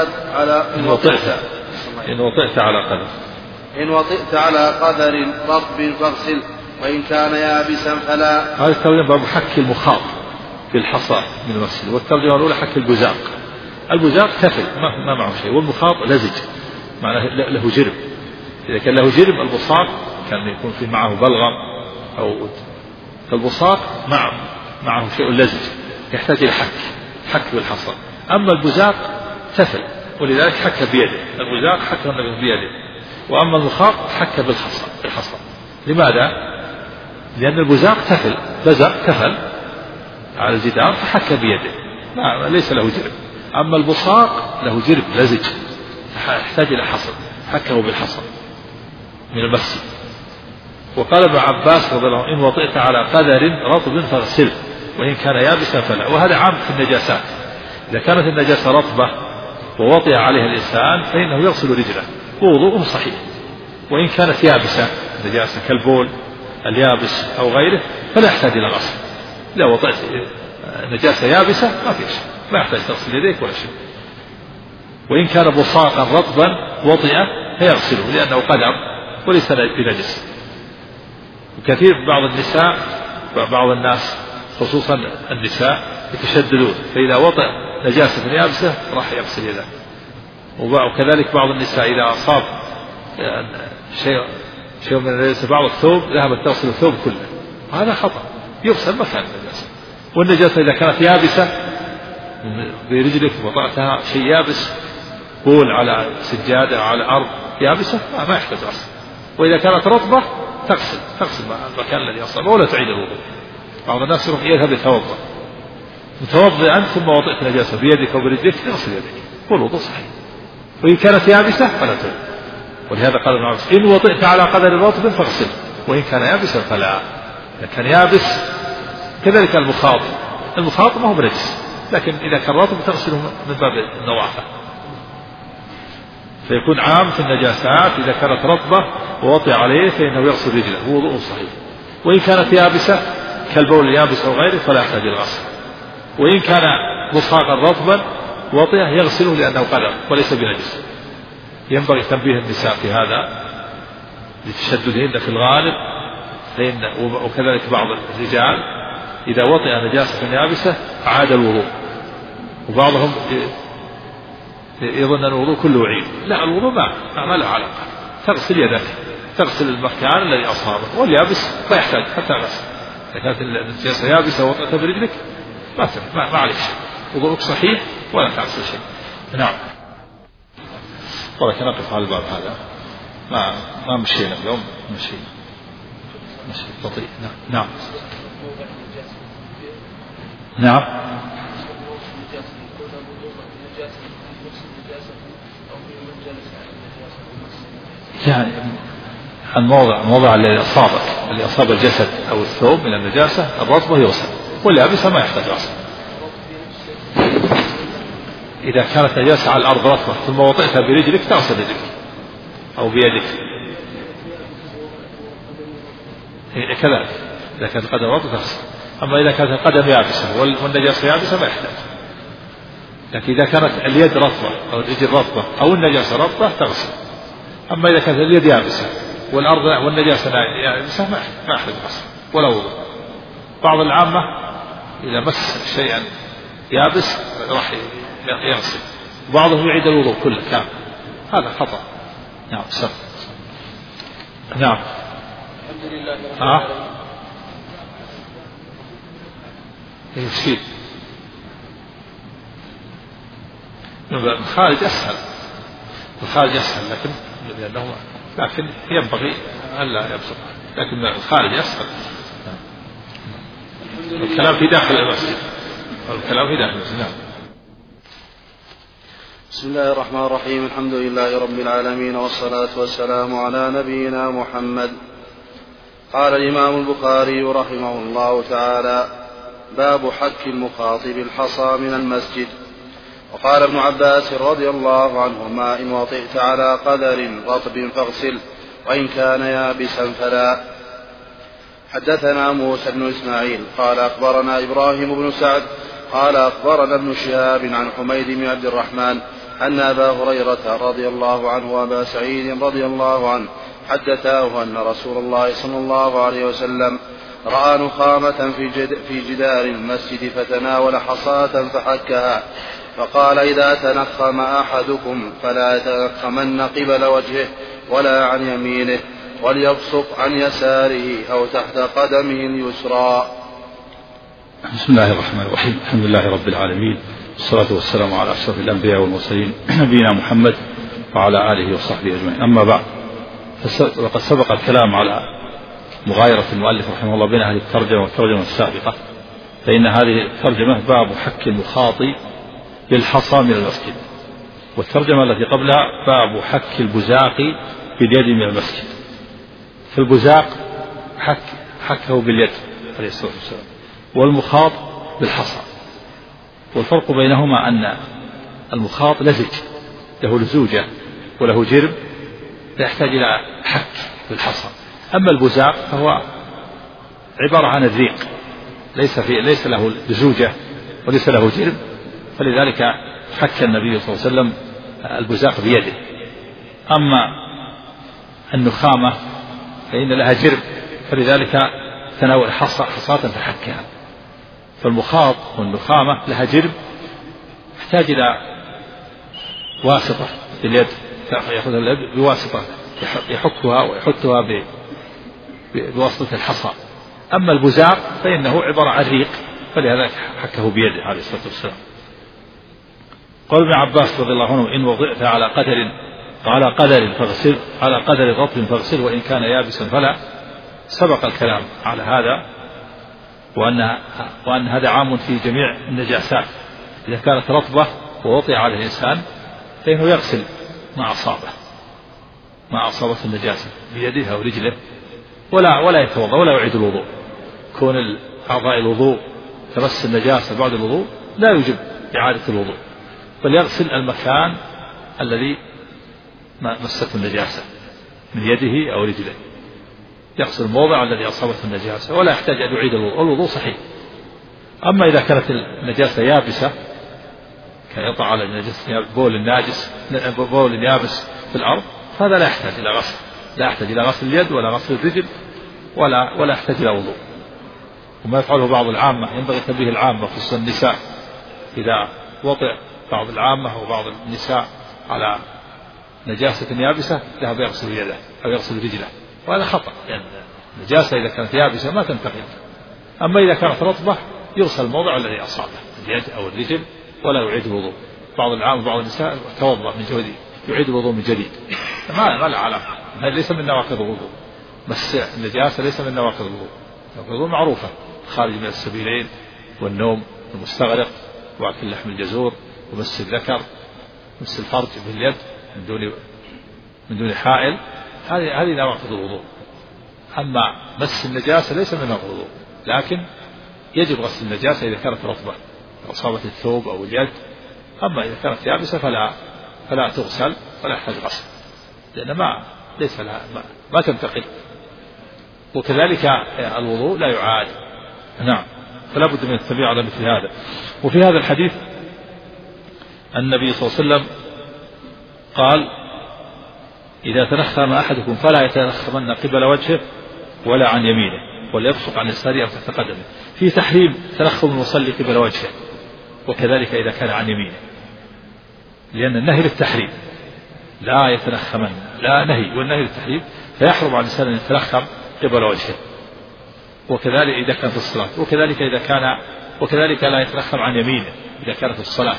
وطئت على قدر رطب فاغسل، وإن كان يابسا فلا. هذا الترجمة باب حك المخاط بالحصى من المسجد، والترجمة الأولى حك البزاق. البزاق تفل ما معه شيء، والمخاط لزج معناه له جرب. إذا كان له جرب البصاق كان يكون في معه بلغم أو فالبصاق معه شيء لزج يحتاج إلى حك بالحصى. أما البزاق تفل، ولذلك حك بيده. البزاق حك النبي بيده، وأما المخاط حك بالحصى. لماذا؟ لأن البزاق تفل، تفل على الجدار فحك بيده، ليس له جرب. أما البصاق له جرب لزج يحتاج إلى حصى، حكه بالحصى من المسجد. وقال ابن عباس رضي الله عنه: إن وطئت على قدر رطب فاغسله، وإن كان يابسا فلا. وهذا عام في النجاسات. إذا كانت النجاسة رطبة ووطئ عليها الإنسان فإنه يغسل رجله ووضوءه صحيح. وإن كانت يابسة نجاسة كالبول اليابس أو غيره فلا يحتاج إلى غسل. إذا وطئت نجاسة يابسة ما في شيء، ما يحتاج تغسل يديك ولا شيء. وإن كان بصاقا رطبا وطئ فيغسله لأنه قدر وليس بنجس. وكثير بعض الناس خصوصا النساء يتشددون، فإذا وطئ نجاسة يابسة راح يغسل يده. وكذلك بعض النساء إذا أصاب شيء من النجاسة بعض الثوب ذهبت تغسل الثوب كله، وهذا خطأ، يغسل مكان النجاسة. والنجاسة إذا كانت يابسة برجلك وطأتها شيء يابس، بول على سجادة أو على أرض يابسة ما يحتاج غسل. وإذا كانت رطبة تغسل المكان الذي أصابه ولا تعيد الوضوء. بعض الناس يروح يذهب يتوضأ متوضئا ثم وطئت نجاسة بيدك أو برجلك تغسل يدك والوضوء صحيح. وإن كانت يابسة فلا تغسل. ولهذا قال ابن عباس إن وطئت على قدر رطب فاغسل وإن كان يابسا فلا. إذا كان يابس كذلك المخاط ما هو بنجس، لكن إذا كان رطب تغسله من باب النظافة، فيكون عام في النجاسات. إذا كانت رطبة ووطئ عليه فإنه يغسل رجله ووضوء صحيح. وإن كانت يابسة كالبول اليابس أو غيره فلا يحتاج الغسل. وإن كان مصاغا رطبا وطئه يغسله لأنه قدر وليس بنجس. ينبغي تنبيه النساء في هذا لتشددهن في الغالب، وكذلك بعض الرجال إذا وطئ نجاسة يابسة أعاد الوضوء، وبعضهم يظن أن الوضوء كله عيد. لا، الوضوء ما له علاقة. تغسل يدك، تغسل المكان الذي أصابه، واليابس لا يحتاج حتى غسل. إذا كانت النجاسة يابسة ووطئتها برجلك ما عليك شيء، وضوءك صحيح ولا تغسل شيء. نعم. ولكن نقف على الباب هذا، ما مشينا اليوم، مشي بطيء. نعم. نعم. يعني الموضع الذي أصاب الجسد أو الثوب من النجاسة الرطبة يغسل، واليابسة ما يحتاج غسل. إذا كانت نجاسة على الأرض رطبة ثم وطئتها برجلك تغسل رجلك أو بيدك كذلك. إذا كانت القدم رطبة تغسل. أما إذا كانت القدم يابسة والنجاسة يابسة ما يحتاج. لكن إذا كانت اليد رطبة أو الرجل رطبة أو النجاسة رطبة تغسل. أما إذا كانت اليد يابسة والأرض والنجاسة يابسة ما يحتاج غسل ولا وضوء. بعض العامة إذا مس شيئا يابس راح يغسل، وبعضهم يعيد الوضوء كله كامل. هذا خطأ. نعم. نعم. الحمد لله رب العالمين. يشيل الخارج أسهل، لكن ينبغي ألا يبصق، لكن الخارج أسهل. الكلام في داخل المسجد. نعم. بسم الله الرحمن الرحيم. الحمد لله رب العالمين، والصلاة والسلام على نبينا محمد. قال الإمام البخاري رحمه الله تعالى: باب حك المخاط بالحصى من المسجد. وقال ابن عباس رضي الله عنهما: إن وطئت على قدر رطب فاغسل وإن كان يابسا فلا. حدثنا موسى بن إسماعيل قال أخبرنا إبراهيم بن سعد قال أخبرنا ابن شهاب عن حميد بن عبد الرحمن أن أبا هريرة رضي الله عنه وأبا سعيد رضي الله عنه حدثاه أن رسول الله صلى الله عليه وسلم رأى نخامة في جدار المسجد فتناول حصاة فحكها، فقال: إذا تنخم أحدكم فلا يتنخمن قبل وجهه ولا عن يمينه، وليبصق عن يساره أو تحت قدمه اليسرى. بسم الله الرحمن الرحيم. الحمد لله رب العالمين، والصلاة والسلام على أشرف الأنبياء والمرسلين نبينا محمد وعلى آله وصحبه أجمعين. أما بعد، وقد سبق الكلام على مغايرة المؤلف رحمه الله بين هذه الترجمة والترجمة السابقة، فإن هذه الترجمة باب حك المخاط بالحصى من المسجد، والترجمة التي قبلها باب حك البزاق باليد من المسجد. فالبزاق حكه باليد عليه الصلاة والسلام، والمخاط بالحصى. والفرق بينهما أن المخاط لزج، له لزوجة وله جرب، لا يحتاج إلى حك بالحصى. أما البزاق فهو عبارة عن الريق، ليس له لزوجة وليس له جرب، فلذلك حك النبي صلى الله عليه وسلم البزاق بيده. أما النخامة فإن لها جرب، فلذلك تناول حصاة فحكها. فالمخاط والنخامة لها جرب يحتاج إلى واسطة باليد، يأخذ اليد بواسطة يحكها ويحطها بواسطة الحصى. أما البزاق فإنه عبارة عن ريق، فلهذا حكه بيده عليه الصلاة والسلام. قال ابن عباس رضي الله عنه: إن وضعت على قدر فاغسل، على قدر رطب فاغسل وإن كان يابسا فلا. سبق الكلام على هذا وأن هذا عام في جميع النجاسات. إذا كانت رطبة ووطئ على الإنسان فإنه يغسل ما أصابته النجاسة بيده أو رجله ولا يتوضأ ولا يعيد الوضوء. كون أعضاء الوضوء تمس النجاسة بعد الوضوء لا يجب إعادة الوضوء، بل يغسل المكان الذي مسته النجاسة من يده أو رجله، يغسل الموضع الذي أصابته النجاسة ولا يحتاج أن يعيد الوضوء، الوضوء صحيح. أما إذا كانت النجاسة يابسة كان يقع على النجاسة بول يابس في الأرض فهذا لا يحتاج إلى غسل، لا يحتاج إلى غسل اليد ولا غسل الرجل ولا يحتاج إلى وضوء. وما يفعله بعض العامة ينبغي تنبيه العامة خصوصا النساء، إذا وطئ بعض العامة أو بعض النساء على نجاسة يابسة ذهب يغسل يده أو يغسل رجله، وهذا خطأ، لأن النجاسة إذا كانت يابسة ما تنتقل. أما إذا كانت رطبة يغسل الموضع الذي أصابه اليد أو الرجل ولا يعيد الوضوء. بعض العامة وبعض النساء توضأ من جديد يعيد الوضوء من جديد، ما له علاقة، هذا ليس من نواقض الوضوء. بس النجاسة ليس من نواقض الوضوء، الوضوء معروفة، خارج من السبيلين والنوم المستغرق وأكل لحم الجزور ومس الذكر ومس الفرج باليد من دون حائل، هذه نواقض الوضوء. أما مس النجاسة ليس من نواقض الوضوء، لكن يجب غسل النجاسة إذا كانت رطبة أصابت الثوب أو اليد. أما إذا كانت يابسة فلا تغسل ولا يحتاج غسل، لأن ليس لها ما تنتقل. وكذلك الوضوء لا يعاد. نعم، فلا بد من التنبيه على مثل هذا. وفي هذا الحديث النبي صلى الله عليه وسلم قال: إذا تنخم أحدكم فلا يتنخمن قبل وجهه ولا عن يمينه وليبصق عن يساره أو تحت قدمه. في تحريم تنخم المصلي قبل وجهه، وكذلك إذا كان عن يمينه، لأن النهي للتحريم، لا يتنخمن، لا نهي والنهي للتحريم، فيحرم على الإنسان أن يتنخم قبل وجهه، وكذلك إذا كان في الصلاة، وكذلك لا يتنخم عن يمينه إذا كان في الصلاة.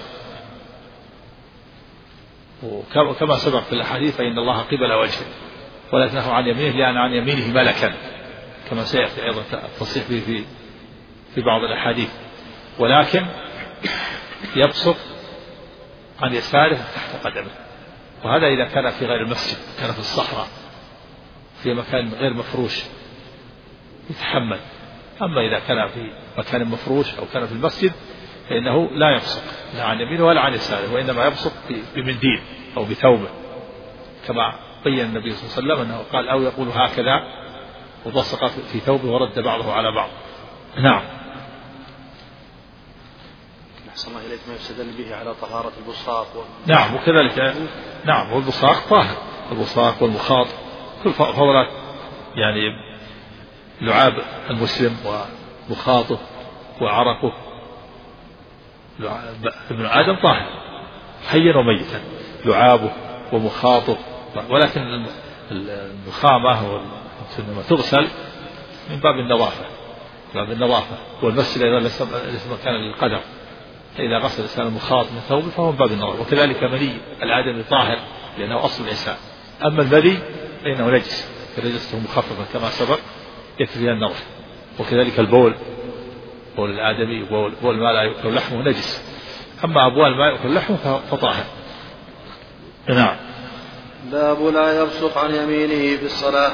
وكما سبق في الأحاديث فإن الله قبل وجهه ولا يتنخم عن يمينه لأن عن يمينه ملكا، كما سيأتي أيضا التصريح به في بعض الأحاديث. ولكن يبصق عن يساره تحت قدمه، وهذا إذا كان في غير المسجد، كان في الصحراء في مكان غير مفروش يتحمل. أما إذا كان في مكان مفروش أو كان في المسجد فإنه لا يبصق لا عن يمينه ولا عن يساره، وإنما يبصق بمنديل أو بثوبه، كما بين النبي صلى الله عليه وسلم أنه قال: أو يقول هكذا وبصق في ثوبه ورد بعضه على بعض. نعم. أحسن الله إليك، ما يستدل به على طهارة البصاق نعم، وكذلك نعم، والبصاق طاهر، البصاق والمخاط كل فضلات يعني لعاب المسلم ومخاطه وعرقه، ابن آدم طاهر حيا وميتا، لعابه ومخاطه، ولكن النخامة تغسل من باب النظافة، والمسجد أيضا ليس مكان للقدم، فإذا غسل الإنسان المخاط من ثوبه فهو من باب النظافة. وكذلك مني الآدمي طاهر لأنه أصل الإنسان. أما المذي فإنه نجس، فنجسته مخففة كما سبق يكفي النظر. وكذلك البول، بول الآدمي بول ما لا يؤكل لحمه نجس، أما أبوال ما يؤكل لحمه فطاهر. نعم. باب لا يبصق عن يمينه في الصلاة.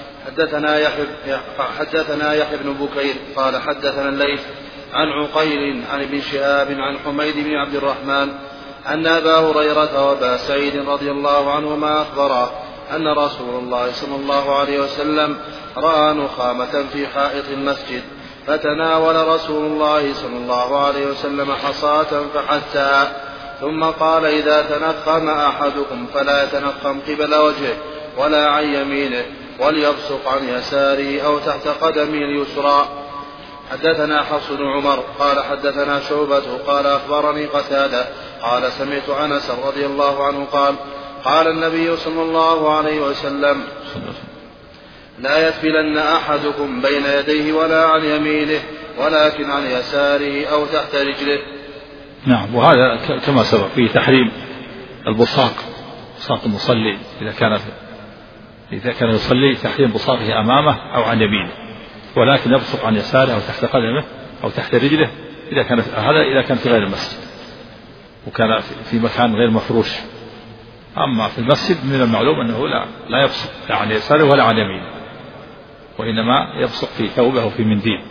حدثنا يحيى بن بكير قال حدثنا الليث عن عقيل عن ابن شهاب عن حميد بن عبد الرحمن أن أبا هريرة وأبا سعيد رضي الله عنهما أخبرا أن رسول الله صلى الله عليه وسلم رأى نخامة في حائط المسجد، فتناول رسول الله صلى الله عليه وسلم حصاة فحثها، ثم قال: إذا تنخم أحدكم فلا يتنخم قبل وجهه ولا عن يمينه وليبصق عن يساره أو تحت قدمه اليسرى. حدثنا حفص بن عمر قال حدثنا شعبة قال أخبرني قتادة قال سمعت أنس رضي الله عنه قال: قال النبي صلى الله عليه وسلم: لا يتفلن أحدكم بين يديه ولا عن يمينه ولكن عن يساره أو تحت رجله. نعم. وهذا كما سبق في تحريم البصاق، بصاق المصلي إذا كان يصلي، تحريم بصاقه أمامه أو عن يمينه، ولكن يبصق عن يساره أو تحت قدمه أو تحت رجله إذا كان في غير المسجد وكان في مكان غير مفروش. أما في المسجد من المعلوم أنه لا يبصق لا عن يساره ولا عن يمينه، وإنما يبصق في ثوبه وفي منديل.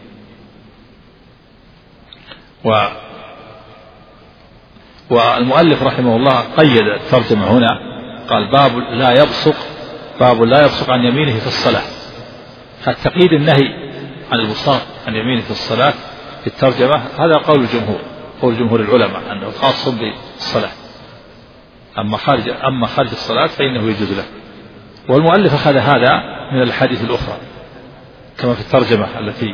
والمؤلف رحمه الله قيد الترجمة هنا، قال باب لا يبصق عن يمينه في الصلاة. التقييد النهي عن البصاق عن يمينه في الصلاة في الترجمة هذا قول جمهور العلماء أنه خاص بالصلاة، أما خارج الصلاة فإنه يجوز له. والمؤلف أخذ هذا من الحديث الأخرى كما في الترجمة التي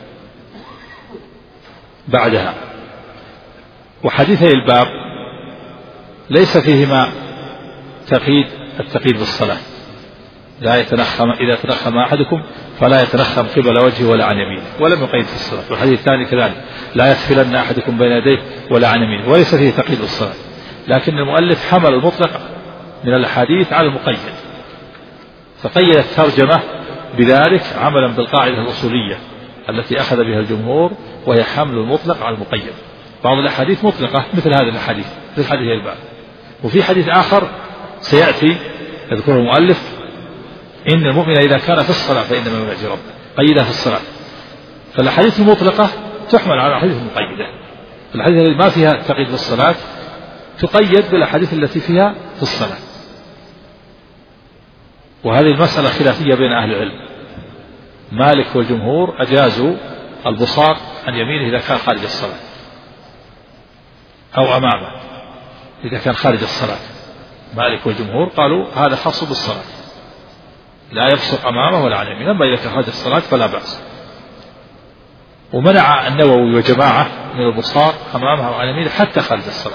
بعدها. وحديثي الباب ليس فيهما التقييد بالصلاة، لا يتنخم إذا تنخم أحدكم فلا يتنخم قبل وجهه ولا عن يمينه، ولم يقيد في الصلاة. والحديث الثاني كذلك لا يثفلن أحدكم بين يديه ولا عن يمينه، وليس فيه تقييد بالصلاة. لكن المؤلف حمل المطلق من الحديث على المقيد، فقيد الترجمة بذلك عملا بالقاعدة الأصولية التي أخذ بها الجمهور، وهي حمل المطلق على المقيد. بعض الأحاديث مطلقة مثل هذا الحديث، مثل حديث الباب. وفي حديث آخر سيأتي يذكره المؤلف إن المؤمن إذا كان في الصلاة فإنما يناجي ربه، قيدها في الصلاة. فالأحاديث المطلقة تحمل على الأحاديث المقيدة. الأحاديث التي ما فيها تقييد في الصلاة تقيد بالأحاديث التي فيها في الصلاة. وهذه المسألة خلافية بين أهل العلم. مالك والجمهور أجازوا البصاق عن يمينه إذا كان خارج الصلاة أو أمامه إذا كان خارج الصلاة. مالك والجمهور قالوا هذا خاص بالصلاة، لا يبصق أمامه ولا عن يمينه، أما إذا كان خارج الصلاة فلا بأس. ومنع النووي وجماعة من البصاق أمامه وعن يمينه حتى خارج الصلاة.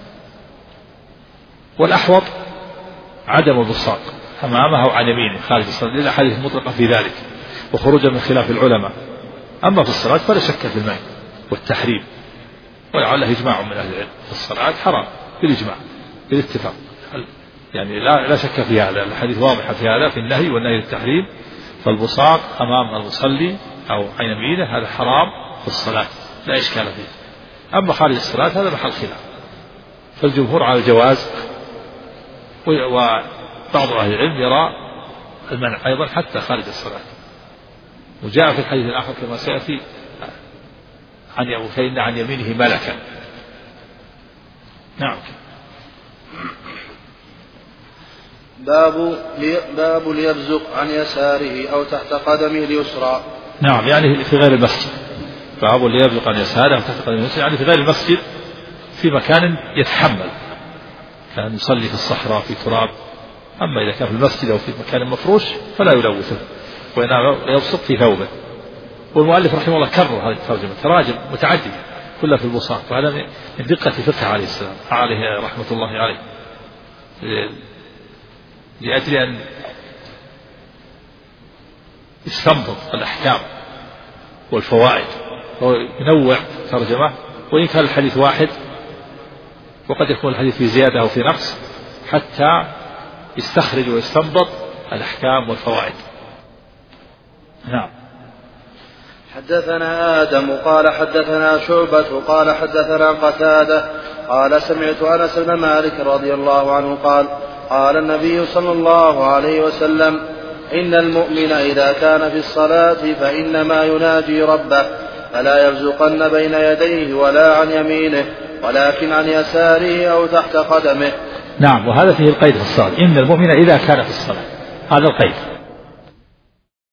والأحوط عدم البصاق أمامه وعن يمينه خارج الصلاة، للأحاديث المطلقة في ذلك وخروجا من خلاف العلماء. أما في الصلاة فلا شك في المنع والتحريم، ولعله إجماع من أهل العلم في الصلاة حرام بالإجماع بالاتفاق، يعني لا شك في هذا. الحديث واضح في هذا، في النهي والنهي للتحريم. فالبصاق أمام المصلي أو عن يمينه هذا حرام في الصلاة لا إشكال فيه. أما خارج الصلاة هذا محل خلاف، فالجمهور على الجواز، وبعض أهل العلم يرى المنع أيضا حتى خارج الصلاة. وجاء في الحديث الآخر كما سيأتي فإن عن يمينه ملكا. نعم. باب ليبزق عن يساره أو تحت قدمه اليسرى. نعم، يعني في غير المسجد. باب ليبزق عن يساره أو تحت قدمه اليسرى، يعني في غير المسجد في مكان يتحمل، كان يصلي في الصحراء في تراب. أما إذا كان في المسجد أو في مكان مفروش فلا يلوثه، وإنما يبصق في ثوبه. والمؤلف رحمه الله كرر هذه الترجمة تراجم متعددة كلها في البصاق، وهذا من دقة فقه عليه السلام عليه رحمة الله عليه، لأجل أن يستنبط الأحكام والفوائد، وينوع ترجمة. وإن كان الحديث واحد وقد يكون الحديث في زيادة أو في نقص حتى يستخرج ويستنبط الأحكام والفوائد. نعم. حدثنا آدم قال حدثنا شعبة قال حدثنا قتادة قال سمعت أنس بن مالك رضي الله عنه قال قال النبي صلى الله عليه وسلم إن المؤمن إذا كان في الصلاة فإنما يناجي ربه فلا يبزقن بين يديه ولا عن يمينه ولكن عن يساره أو تحت قدمه. نعم، وهذا فيه القيد في الصلاة، إن المؤمن إذا كان في الصلاة، هذا القيد.